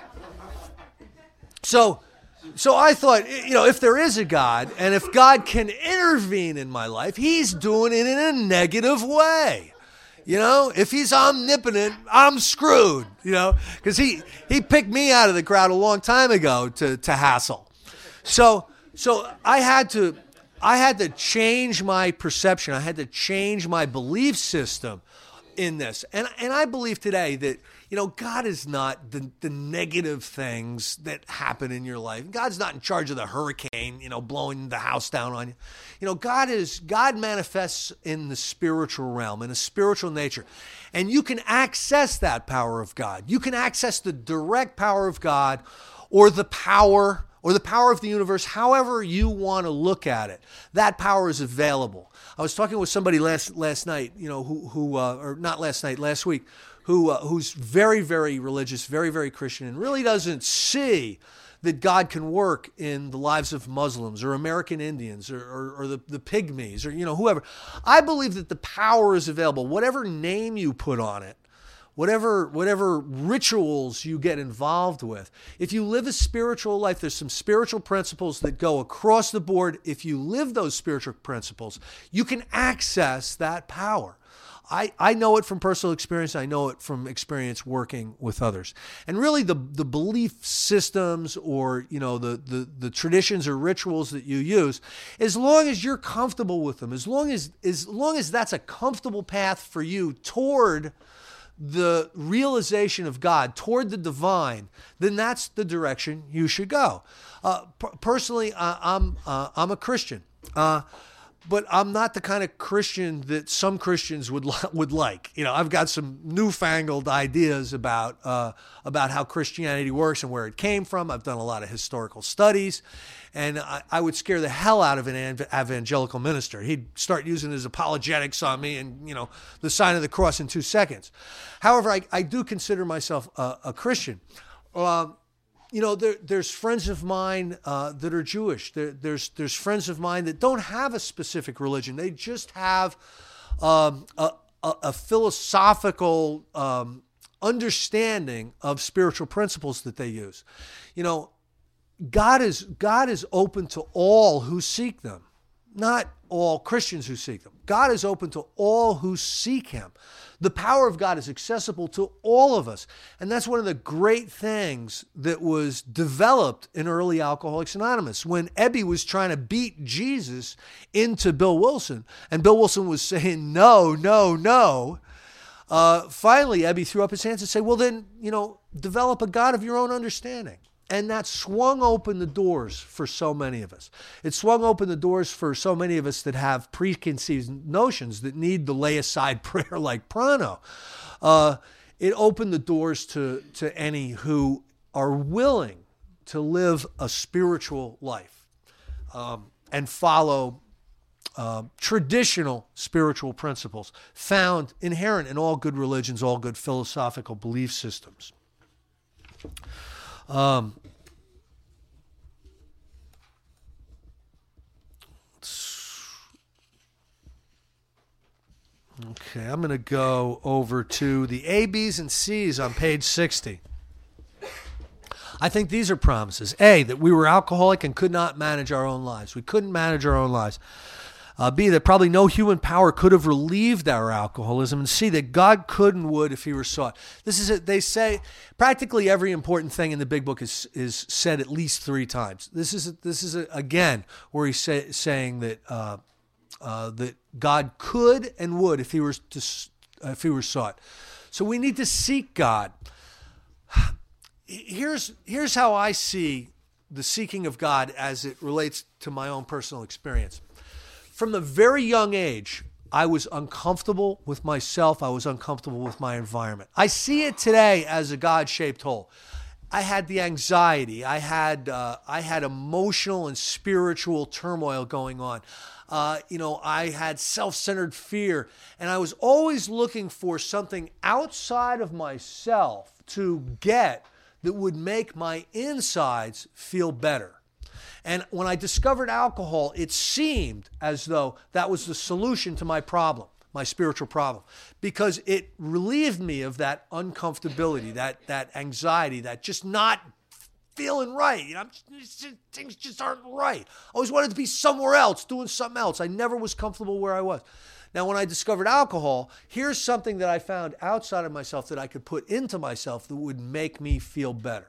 Speaker 1: So, so I thought, you know, if there is a God, and if God can intervene in my life, he's doing it in a negative way. You know, if he's omnipotent, I'm screwed, you know, because he, he picked me out of the crowd a long time ago to, to hassle. So, so I had to, I had to change my perception. I had to change my belief system in this. And, and I believe today that, you know, God is not the, the negative things that happen in your life. God's not in charge of the hurricane, you know, blowing the house down on you. You know, God is, God manifests in the spiritual realm, in a spiritual nature. And you can access that power of God. You can access the direct power of God or the power or the power of the universe, however you want to look at it. That power is available. I was talking with somebody last last night, you know, who, who uh, or not last night, last week, who uh, who's very, very religious, very, very Christian, and really doesn't see that God can work in the lives of Muslims or American Indians or, or, or the, the pygmies or, you know, whoever. I believe that the power is available. Whatever name you put on it, whatever whatever rituals you get involved with, if you live a spiritual life, there's some spiritual principles that go across the board. If you live those spiritual principles, you can access that power. I, I know it from personal experience. I know it from experience working with others. And really the, the belief systems or, you know, the, the, the traditions or rituals that you use, as long as you're comfortable with them, as long as, as long as that's a comfortable path for you toward the realization of God, toward the divine, then that's the direction you should go. Uh, p- personally, uh, I'm, uh, I'm a Christian. Uh, But I'm not the kind of Christian that some Christians would would like. You know, I've got some newfangled ideas about uh, about how Christianity works and where it came from. I've done a lot of historical studies, and I, I would scare the hell out of an evangelical minister. He'd start using his apologetics on me, and you know, the sign of the cross in two seconds. However, I, I do consider myself a, a Christian. Uh, You know, there, there's friends of mine uh, that are Jewish. There, there's there's friends of mine that don't have a specific religion. They just have um, a, a, a philosophical um, understanding of spiritual principles that they use. You know, God is God is open to all who seek them, not all Christians who seek them. God is open to all who seek him. The power of God is accessible to all of us. And that's one of the great things that was developed in early Alcoholics Anonymous. When Ebby was trying to beat Jesus into Bill Wilson, and Bill Wilson was saying, no, no, no. Uh, finally, Ebby threw up his hands and said, well, then, you know, develop a God of your own understanding. And that swung open the doors for so many of us. It swung open the doors for so many of us that have preconceived notions that need to lay aside prayer like Prano. Uh, it opened the doors to, to any who are willing to live a spiritual life um, and follow uh, traditional spiritual principles found inherent in all good religions, all good philosophical belief systems. Um, Okay, I'm going to go over to the A, B's, and C's on page sixty. I think these are promises. A, that we were alcoholic and could not manage our own lives. We couldn't manage our own lives. Uh, B, that probably no human power could have relieved our alcoholism. And C, that God could and would if he were sought. This is, a, they say, practically every important thing in the Big Book is is said at least three times. This is, a, this is a, again, where he's say, saying that uh, uh, that God could and would if he were to, if he were sought. So we need to seek God. Here's, here's how I see the seeking of God as it relates to my own personal experience. From the very young age, I was uncomfortable with myself. I was uncomfortable with my environment. I see it today as a God-shaped hole. I had the anxiety. I had uh, I had emotional and spiritual turmoil going on. Uh, you know, I had self-centered fear, and I was always looking for something outside of myself to get that would make my insides feel better. And when I discovered alcohol, it seemed as though that was the solution to my problem, my spiritual problem, because it relieved me of that uncomfortability, that that anxiety, that just not feeling right. You know, just, things just aren't right. I always wanted to be somewhere else, doing something else. I never was comfortable where I was. Now, when I discovered alcohol, here's something that I found outside of myself that I could put into myself that would make me feel better.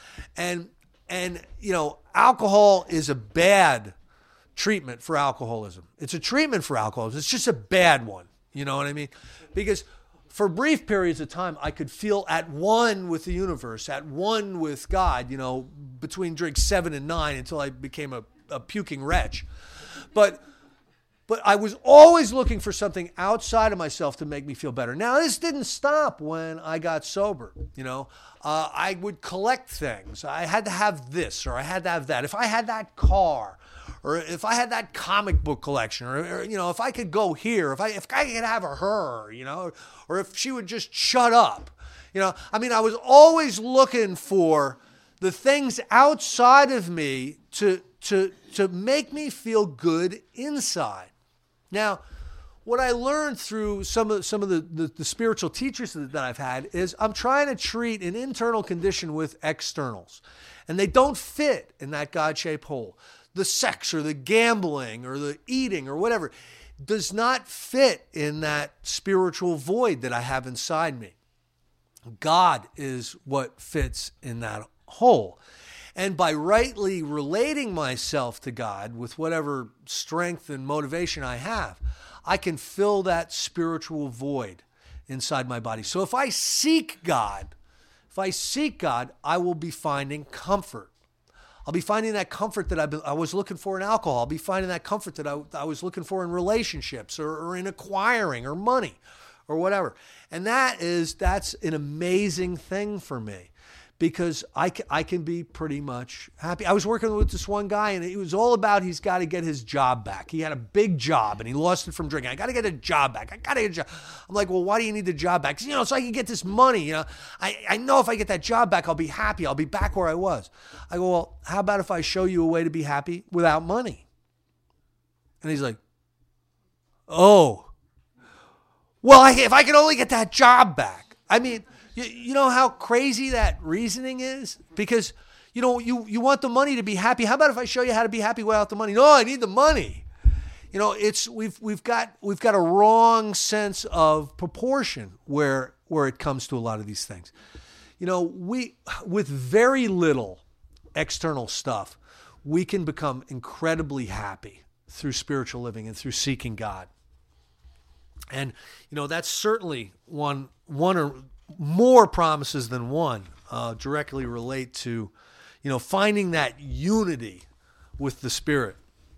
Speaker 1: And And, you know, alcohol is a bad treatment for alcoholism. It's a treatment for alcoholism. It's just a bad one. You know what I mean? Because for brief periods of time, I could feel at one with the universe, at one with God, you know, between drinks seven and nine until I became a, a puking wretch. But but I was always looking for something outside of myself to make me feel better. Now, this didn't stop when I got sober, you know. Uh, I would collect things. I had to have this, or I had to have that. If I had that car, or if I had that comic book collection, or, or you know, if I could go here, if I if I could have a her, you know, or if she would just shut up, you know. I mean, I was always looking for the things outside of me to to to make me feel good inside. Now, what I learned through some of some of the, the, the spiritual teachers that, that I've had is I'm trying to treat an internal condition with externals. And they don't fit in that God-shaped hole. The sex or the gambling or the eating or whatever does not fit in that spiritual void that I have inside me. God is what fits in that hole. And by rightly relating myself to God with whatever strength and motivation I have, I can fill that spiritual void inside my body. So if I seek God, if I seek God, I will be finding comfort. I'll be finding that comfort that I, I was looking for in alcohol. I'll be finding that comfort that I, I was looking for in relationships or, or in acquiring or money or whatever. And that is, that's an amazing thing for me. Because I, I can be pretty much happy. I was working with this one guy, and it was all about he's got to get his job back. He had a big job, and he lost it from drinking. I got to get a job back. I got to get a job. I'm like, well, why do you need the job back? 'Cause, you know, so I can get this money. You know, I, I know if I get that job back, I'll be happy. I'll be back where I was. I go, well, how about if I show you a way to be happy without money? And he's like, oh, well, I, if I could only get that job back. I mean, You, you know how crazy that reasoning is? Because, you know, you, you want the money to be happy. How about if I show you how to be happy without the money? No, I need the money. You know, it's we've we've got we've got a wrong sense of proportion where where it comes to a lot of these things. You know, we with very little external stuff, we can become incredibly happy through spiritual living and through seeking God. And, you know, that's certainly one one or more promises than one uh, directly relate to, you know, finding that unity with the Spirit.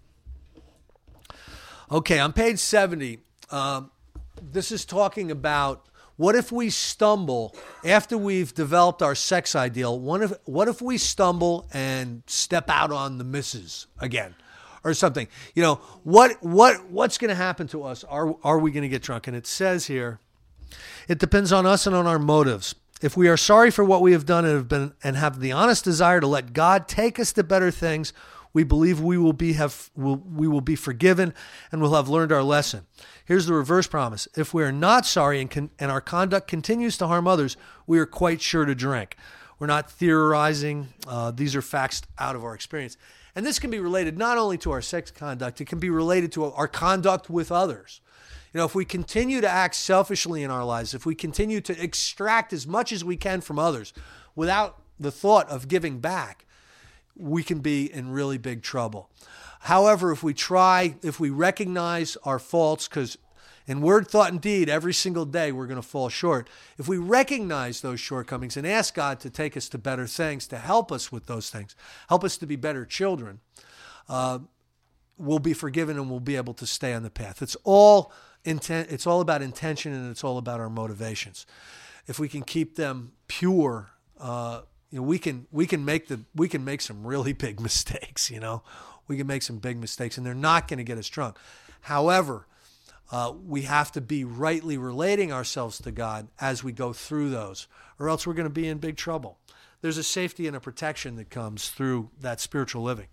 Speaker 1: Okay, on page seventy, um, this is talking about what if we stumble after we've developed our sex ideal. What if what if we stumble and step out on the missus again, or something? You know, what what what's going to happen to us? Are are we going to get drunk? And it says here, it depends on us and on our motives. If we are sorry for what we have done and have been and have the honest desire to let God take us to better things, We believe we will be have will, we will be forgiven and will have learned our lesson. Here's the reverse promise. If we are not sorry and, can, and our conduct continues to harm others, we are quite sure to drink. We're not theorizing. Uh, these are facts out of our experience. And this can be related not only to our sex conduct, it can be related to our conduct with others. You know, if we continue to act selfishly in our lives, if we continue to extract as much as we can from others without the thought of giving back, we can be in really big trouble. However, if we try, if we recognize our faults, because in word, thought, and deed, every single day we're going to fall short. If we recognize those shortcomings and ask God to take us to better things, to help us with those things, help us to be better children, uh, we'll be forgiven and we'll be able to stay on the path. It's all intent. It's all about intention, and it's all about our motivations. If we can keep them pure, uh, you know, we can we can make the we can make some really big mistakes. You know, we can make some big mistakes, and they're not going to get us drunk. However, Uh, we have to be rightly relating ourselves to God as we go through those, or else we're going to be in big trouble. There's a safety and a protection that comes through that spiritual living.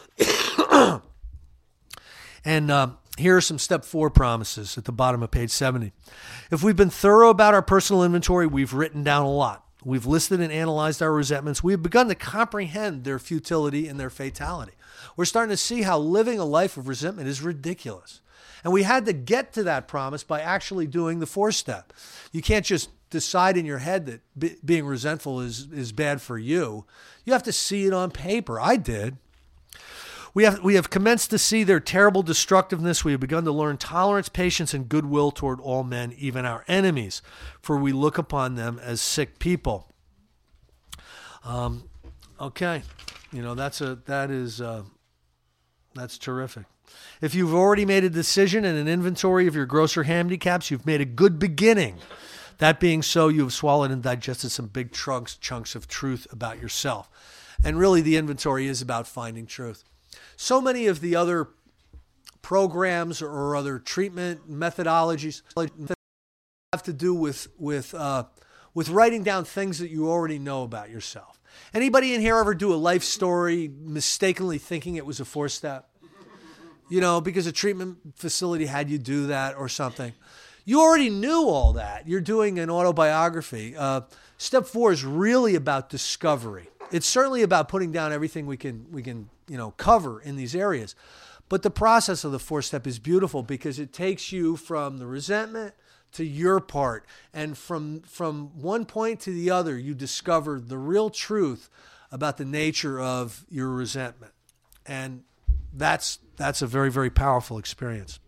Speaker 1: And uh, here are some step four promises at the bottom of page seventy. If we've been thorough about our personal inventory, we've written down a lot. We've listed and analyzed our resentments. We have begun to comprehend their futility and their fatality. We're starting to see how living a life of resentment is ridiculous. And we had to get to that promise by actually doing the fourth step. You can't just decide in your head that be, being resentful is, is bad for you. You have to see it on paper. I did. We have, we have commenced to see their terrible destructiveness. We have begun to learn tolerance, patience, and goodwill toward all men, even our enemies, for we look upon them as sick people. Um, okay. You know, that's a, that is, uh, that's terrific. If you've already made a decision and an inventory of your grosser handicaps, you've made a good beginning. That being so, you have swallowed and digested some big chunks, chunks of truth about yourself. And really, the inventory is about finding truth. So many of the other programs or other treatment methodologies have to do with with uh, with writing down things that you already know about yourself. Anybody in here ever do a life story mistakenly thinking it was a four-step? You know, because a treatment facility had you do that or something. You already knew all that. You're doing an autobiography. Uh, step four is really about discovery. It's certainly about putting down everything we can we can you know cover in these areas. But the process of the fourth step is beautiful because it takes you from the resentment to your part. And from from one point to the other, you discover the real truth about the nature of your resentment. And that's that's a very, very powerful experience.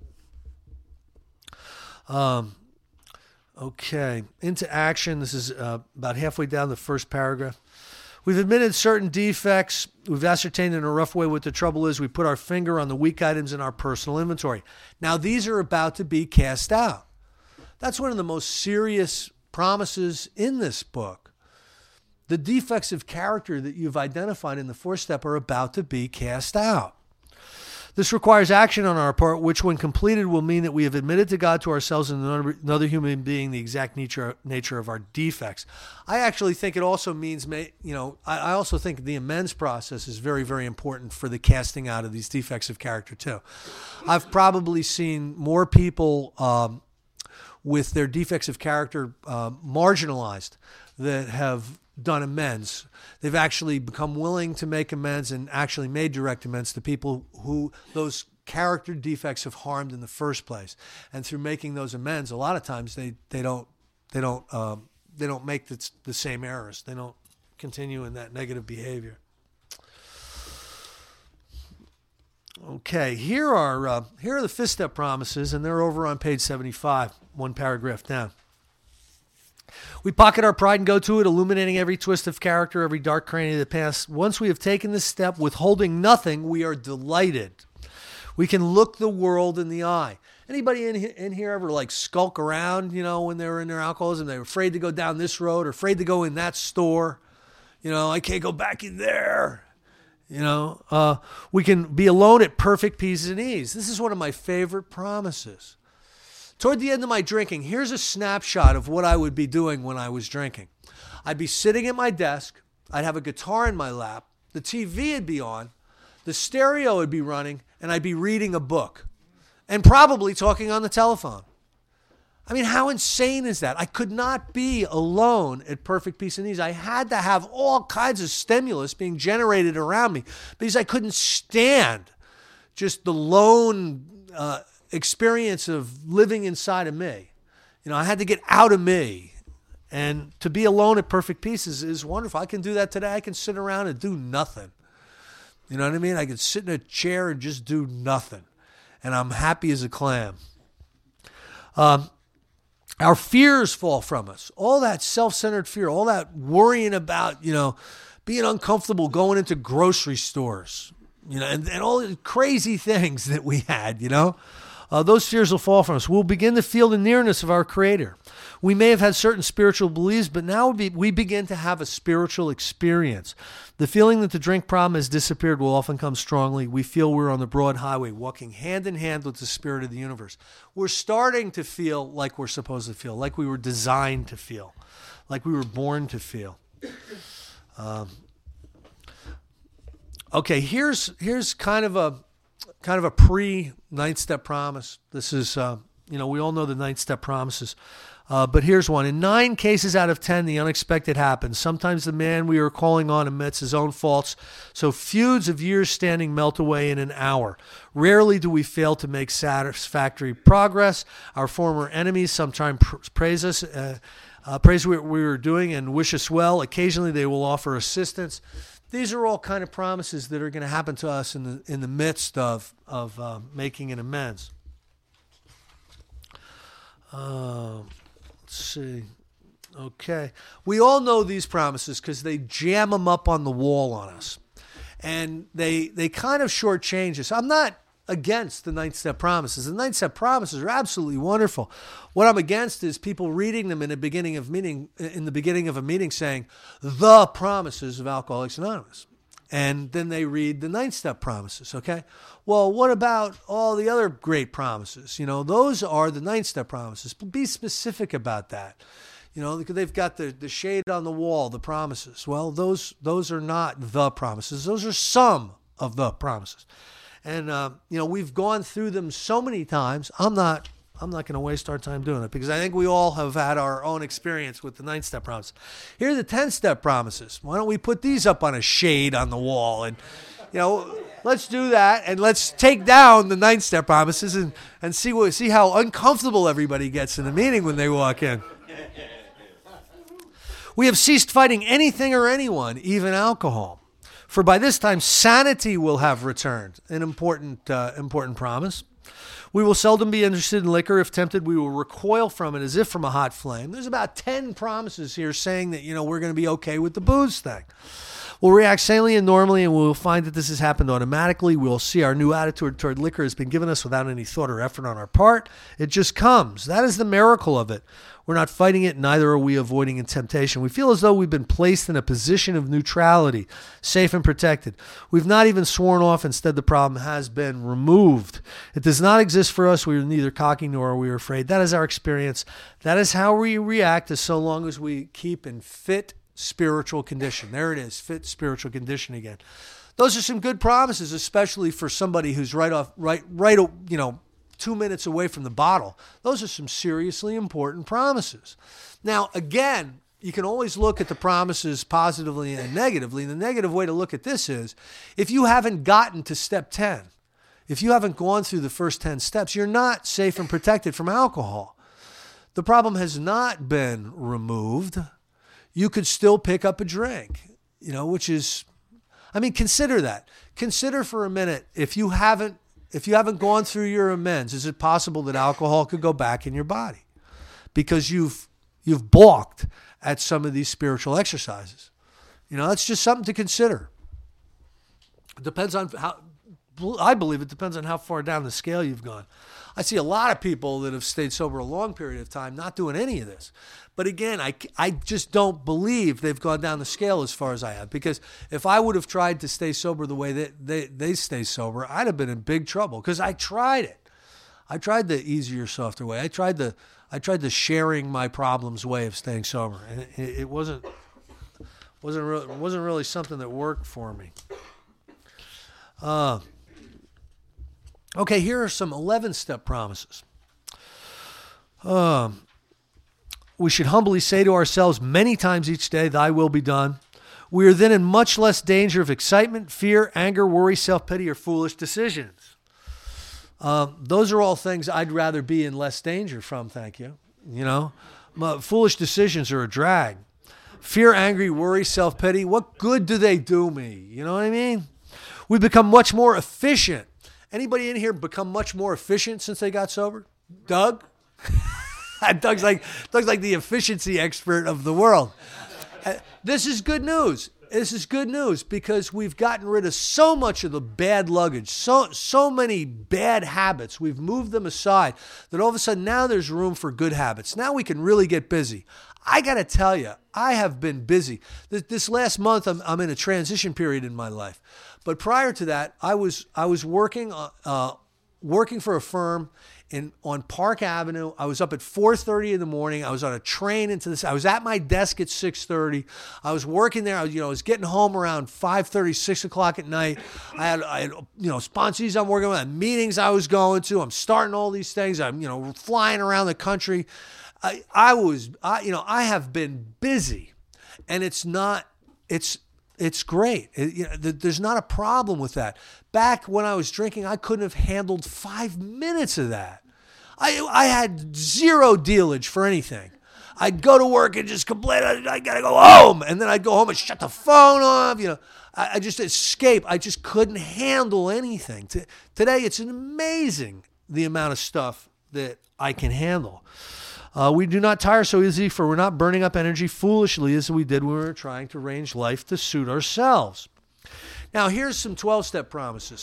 Speaker 1: Um, okay, into action. This is uh, about halfway down the first paragraph. We've admitted certain defects. We've ascertained in a rough way what the trouble is. We put our finger on the weak items in our personal inventory. Now, these are about to be cast out. That's one of the most serious promises in this book. The defects of character that you've identified in the fourth step are about to be cast out. This requires action on our part, which when completed will mean that we have admitted to God, to ourselves, and another human being the exact nature nature of our defects. I actually think it also means, you know, I also think the amends process is very, very important for the casting out of these defects of character too. I've probably seen more people um, with their defects of character uh, marginalized that have done amends. They've actually become willing to make amends and actually made direct amends to people who those character defects have harmed in the first place. And through making those amends, a lot of times they they don't they don't um, they don't make the, the same errors. They don't continue in that negative behavior. Okay, here are uh, here are the fifth step promises, and they're over on page seventy-five, one paragraph down. We pocket our pride and go to it, illuminating every twist of character, every dark cranny of the past. Once we have taken this step, withholding nothing, we are delighted. We can look the world in the eye. Anybody in here, in here ever like skulk around, you know, when they were in their alcoholism? They were afraid to go down this road or afraid to go in that store. You know, I can't go back in there. You know, uh, we can be alone at perfect peace and ease. This is one of my favorite promises. Toward the end of my drinking, here's a snapshot of what I would be doing when I was drinking. I'd be sitting at my desk. I'd have a guitar in my lap. The T V would be on. the stereo would be running, and I'd be reading a book and probably talking on the telephone. I mean, how insane is that? I could not be alone at perfect peace and ease. I had to have all kinds of stimulus being generated around me because I couldn't stand just the lone uh, experience of living inside of me. You know, I had to get out of me. And to be alone at perfect peace is, is wonderful. I can do that today. I can sit around and do nothing. You know what I mean? I can sit in a chair and just do nothing. And I'm happy as a clam. Um, our fears fall from us. All that self-centered fear, all that worrying about, you know, being uncomfortable going into grocery stores, you know, and, and all the crazy things that we had, you know. Uh, those fears will fall from us. We'll begin to feel the nearness of our Creator. We may have had certain spiritual beliefs, but now we, we begin to have a spiritual experience. The feeling that the drink problem has disappeared will often come strongly. We feel we're on the broad highway, walking hand in hand with the spirit of the universe. We're starting to feel like we're supposed to feel, like we were designed to feel, like we were born to feel. Um, okay, here's here's kind of a kind of a pre-ninth step promise. This is, uh, you know, we all know the ninth step promises. Uh, but here's one. In nine cases out of ten, the unexpected happens. Sometimes the man we are calling on admits his own faults, so feuds of years standing melt away in an hour. Rarely do we fail to make satisfactory progress. Our former enemies sometimes pr- praise us, uh, uh, praise what we were doing and wish us well. Occasionally they will offer assistance. These are all kind of promises that are going to happen to us in the in the midst of, of uh, making an amends. Uh, let's see. Okay. We all know these promises because they jam them up on the wall on us. And they they kind of shortchange us. I'm not against the ninth step promises. The ninth step promises are absolutely wonderful. What I'm against is people reading them in the beginning of meeting in the beginning of a meeting saying the promises of Alcoholics Anonymous. And then they read the ninth step promises, okay? Well, what about all the other great promises? You know, those are the ninth step promises. Be specific about that. You know, they've got the, the shade on the wall, the promises. Well, those those are not the promises. Those are some of the promises. And, uh, you know, we've gone through them so many times. I'm not I'm not going to waste our time doing it because I think we all have had our own experience with the ninth step promise. Here are the tenth step promises. Why don't we put these up on a shade on the wall? And, you know, let's do that. And let's take down the ninth step promises and, and see what see how uncomfortable everybody gets in the meeting when they walk in. We have ceased fighting anything or anyone, even alcohol. For by this time, sanity will have returned. An important, uh, important promise. We will seldom be interested in liquor. If tempted, we will recoil from it as if from a hot flame. There's about ten promises here saying that, you know, we're going to be okay with the booze thing. We'll react sanely and normally, and we'll find that this has happened automatically. We'll see our new attitude toward liquor has been given us without any thought or effort on our part. It just comes. That is the miracle of it. We're not fighting it, neither are we avoiding in temptation. We feel as though we've been placed in a position of neutrality, safe and protected. We've not even sworn off. Instead, the problem has been removed. It does not exist for us. We are neither cocky nor are we afraid. That is our experience. That is how we react as so long as we keep in fit spiritual condition. There it is, fit spiritual condition again. Those are some good promises, especially for somebody who's right off, right, right, you know, two minutes away from the bottle. Those are some seriously important promises. Now, again, you can always look at the promises positively and negatively. And the negative way to look at this is if you haven't gotten to step ten, if you haven't gone through the first ten steps, you're not safe and protected from alcohol. The problem has not been removed. You could still pick up a drink, you know, which is, I mean, consider that. Consider for a minute, if you haven't If you haven't gone through your amends, is it possible that alcohol could go back in your body because you've you've balked at some of these spiritual exercises? You know, that's just something to consider. It depends on how, I believe it depends on how far down the scale you've gone. I see a lot of people that have stayed sober a long period of time not doing any of this. But again, I, I just don't believe they've gone down the scale as far as I have. Because if I would have tried to stay sober the way that they, they stay sober, I'd have been in big trouble. Because I tried it. I tried the easier, softer way. I tried the I tried the sharing my problems way of staying sober. And it, it wasn't wasn't really, wasn't really something that worked for me. Uh, okay, here are some eleven-step promises. Um, we should humbly say to ourselves many times each day, thy will be done. We are then in much less danger of excitement, fear, anger, worry, self-pity, or foolish decisions. Um, those are all things I'd rather be in less danger from, thank you. You know, My, foolish decisions are a drag. Fear, angry, worry, self-pity, what good do they do me? You know what I mean? We become much more efficient. Anybody in here become much more efficient since they got sober? Doug? Doug's like Doug's like the efficiency expert of the world. Uh, this is good news. This is good news because we've gotten rid of so much of the bad luggage, so so many bad habits. We've moved them aside that all of a sudden now there's room for good habits. Now we can really get busy. I got to tell you, I have been busy. This, this last month, I'm, I'm in a transition period in my life. But prior to that, I was I was working uh, working for a firm in on Park Avenue. I was up at four thirty in the morning. I was on a train into this. I was at my desk at six thirty. I was working there. I was, you know, I was getting home around five thirty, six o'clock at night. I had, I had, you know, sponsees I'm working with, meetings I was going to. I'm starting all these things. I'm, you know, flying around the country. I, I was, I, you know, I have been busy, and it's not, it's, it's great. It, you know, th- there's not a problem with that. Back when I was drinking, I couldn't have handled five minutes of that. I, I had zero dealage for anything. I'd go to work and just complain, I, I gotta go home, and then I'd go home and shut the phone off. You know, I, I just escape. I just couldn't handle anything. T- today, it's amazing the amount of stuff that I can handle. Uh, we do not tire so easily, for we're not burning up energy foolishly as we did when we were trying to arrange life to suit ourselves. Now, here's some twelve-step promises.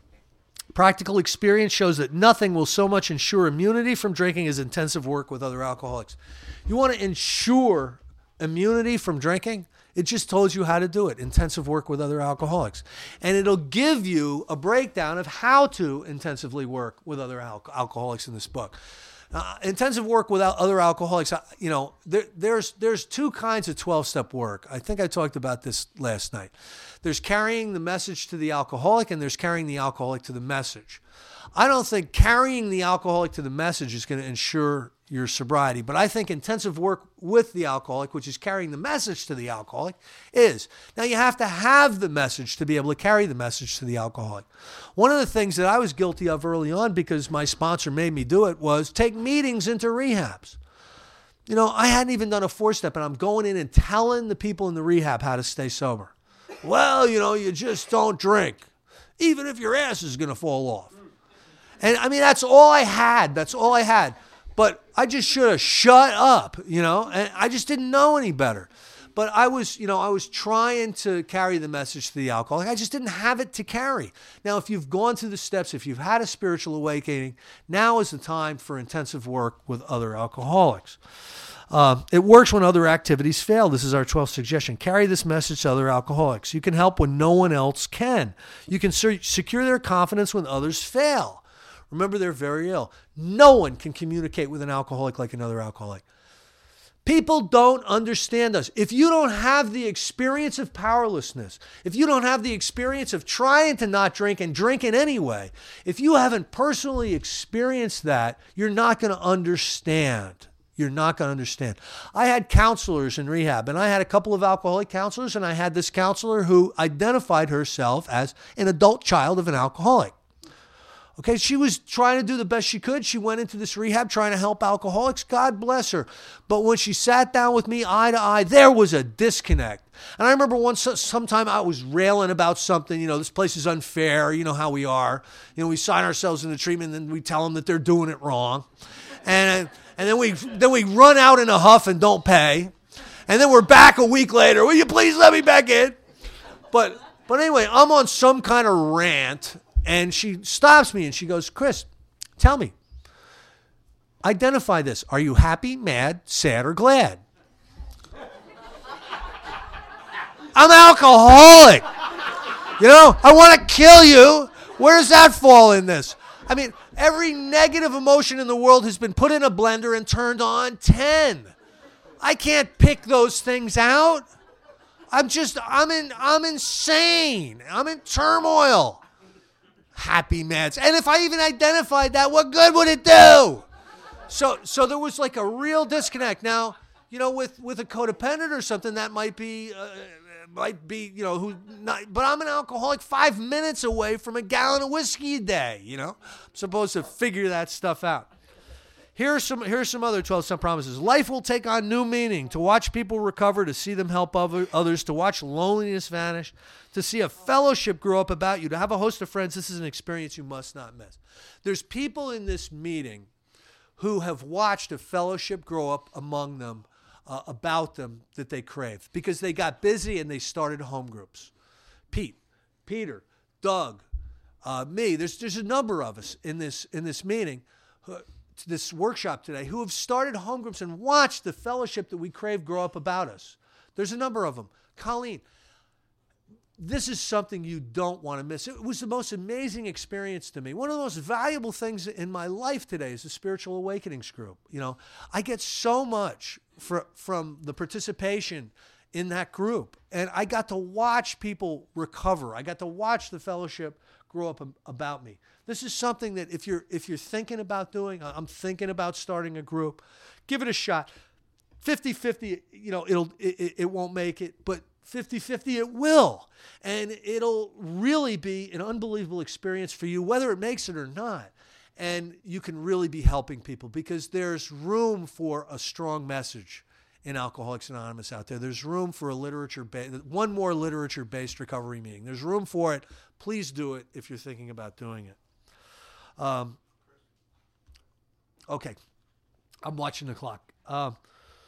Speaker 1: Practical experience shows that nothing will so much ensure immunity from drinking as intensive work with other alcoholics. You want to ensure immunity from drinking? It just tells you how to do it, intensive work with other alcoholics. And it'll give you a breakdown of how to intensively work with other al- alcoholics in this book. Uh, intensive work without other alcoholics, you know, there, there's there's two kinds of twelve-step work. I think I talked about this last night. There's carrying the message to the alcoholic, and there's carrying the alcoholic to the message. I don't think carrying the alcoholic to the message is going to ensure your sobriety, but I think intensive work with the alcoholic, which is carrying the message to the alcoholic, is. Now, you have to have the message to be able to carry the message to the alcoholic. One of the things that I was guilty of early on, because my sponsor made me do it, was take meetings into rehabs. You know, I hadn't even done a four-step, and I'm going in and telling the people in the rehab how to stay sober. Well, you know, you just don't drink, even if your ass is going to fall off. And, I mean, that's all I had. That's all I had. But I just should have shut up, you know, and I just didn't know any better. But I was, you know, I was trying to carry the message to the alcoholic. I just didn't have it to carry. Now, if you've gone through the steps, if you've had a spiritual awakening, now is the time for intensive work with other alcoholics. Uh, it works when other activities fail. This is our twelfth suggestion. Carry this message to other alcoholics. You can help when no one else can. You can sur- secure their confidence when others fail. Remember, they're very ill. No one can communicate with an alcoholic like another alcoholic. People don't understand us. If you don't have the experience of powerlessness, if you don't have the experience of trying to not drink and drinking anyway, if you haven't personally experienced that, you're not going to understand. You're not going to understand. I had counselors in rehab, and I had a couple of alcoholic counselors, and I had this counselor who identified herself as an adult child of an alcoholic. Okay, she was trying to do the best she could. She went into this rehab trying to help alcoholics. God bless her. But when she sat down with me eye to eye, there was a disconnect. And I remember once, sometime I was railing about something. You know, this place is unfair. You know how we are. You know, we sign ourselves into treatment, and then we tell them that they're doing it wrong. And, and then we then we run out in a huff and don't pay. And then we're back a week later. Will you please let me back in? But but anyway, I'm on some kind of rant. And she stops me and she goes, Chris, tell me, identify this. Are you happy, mad, sad, or glad? I'm alcoholic. You know, I want to kill you. Where does that fall in this? I mean, every negative emotion in the world has been put in a blender and turned on ten. I can't pick those things out. I'm just, I'm in, I'm insane. I'm in turmoil. happy meds. And if I even identified that, what good would it do? So so there was like a real disconnect. Now, you know, with, with a codependent or something, that might be, uh, might be, you know, who not, but I'm an alcoholic five minutes away from a gallon of whiskey a day, you know. I'm supposed to figure that stuff out. Here are some, here are some other twelve-step promises. Life will take on new meaning. To watch people recover, to see them help other, others, to watch loneliness vanish, to see a fellowship grow up about you, to have a host of friends. This is an experience you must not miss. There's people in this meeting who have watched a fellowship grow up among them, uh, about them that they crave, because they got busy and they started home groups. Pete, Peter, Doug, uh, me. There's there's a number of us in this in this meeting. Who, this workshop today, who have started home groups and watched the fellowship that we crave grow up about us. There's a number of them. Colleen, this is something you don't want to miss. It was the most amazing experience to me. One of the most valuable things in my life today is the Spiritual Awakenings group. You know, I get so much for, from the participation in that group, and I got to watch people recover. I got to watch the fellowship grow up about me. This is something that if you're if you're thinking about doing, I'm thinking about starting a group, give it a shot. fifty-fifty, you know, it'll it, it won't make it, but fifty-fifty it will. And it'll really be an unbelievable experience for you, whether it makes it or not. And you can really be helping people, because there's room for a strong message in Alcoholics Anonymous out there. There's room for a literature-based, one more literature-based recovery meeting. There's room for it. Please do it if you're thinking about doing it. Um, okay. I'm watching the clock. Um,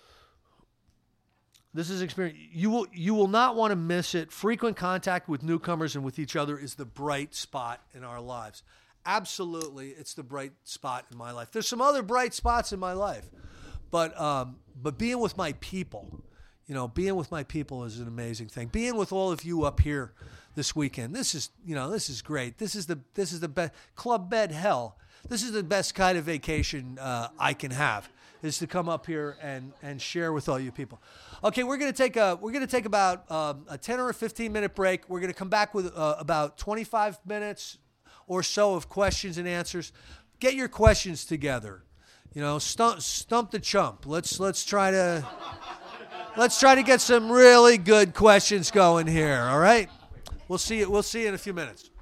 Speaker 1: this is experience. You will, you will not want to miss it. Frequent contact with newcomers and with each other is the bright spot in our lives. Absolutely, it's the bright spot in my life. There's some other bright spots in my life, but um, but being with my people, you know, being with my people is an amazing thing. Being with all of you up here this weekend, this is, you know, this is great. This is the this is the best club bed hell. This is the best kind of vacation uh, I can have, is to come up here and and share with all you people. Okay, we're gonna take a we're gonna take about um, a ten or a fifteen minute break. We're gonna come back with uh, about twenty-five minutes or so of questions and answers. Get your questions together. You know, stump, stump the chump. Let's let's try to let's try to get some really good questions going here. All right, we'll see you. We'll see you in a few minutes.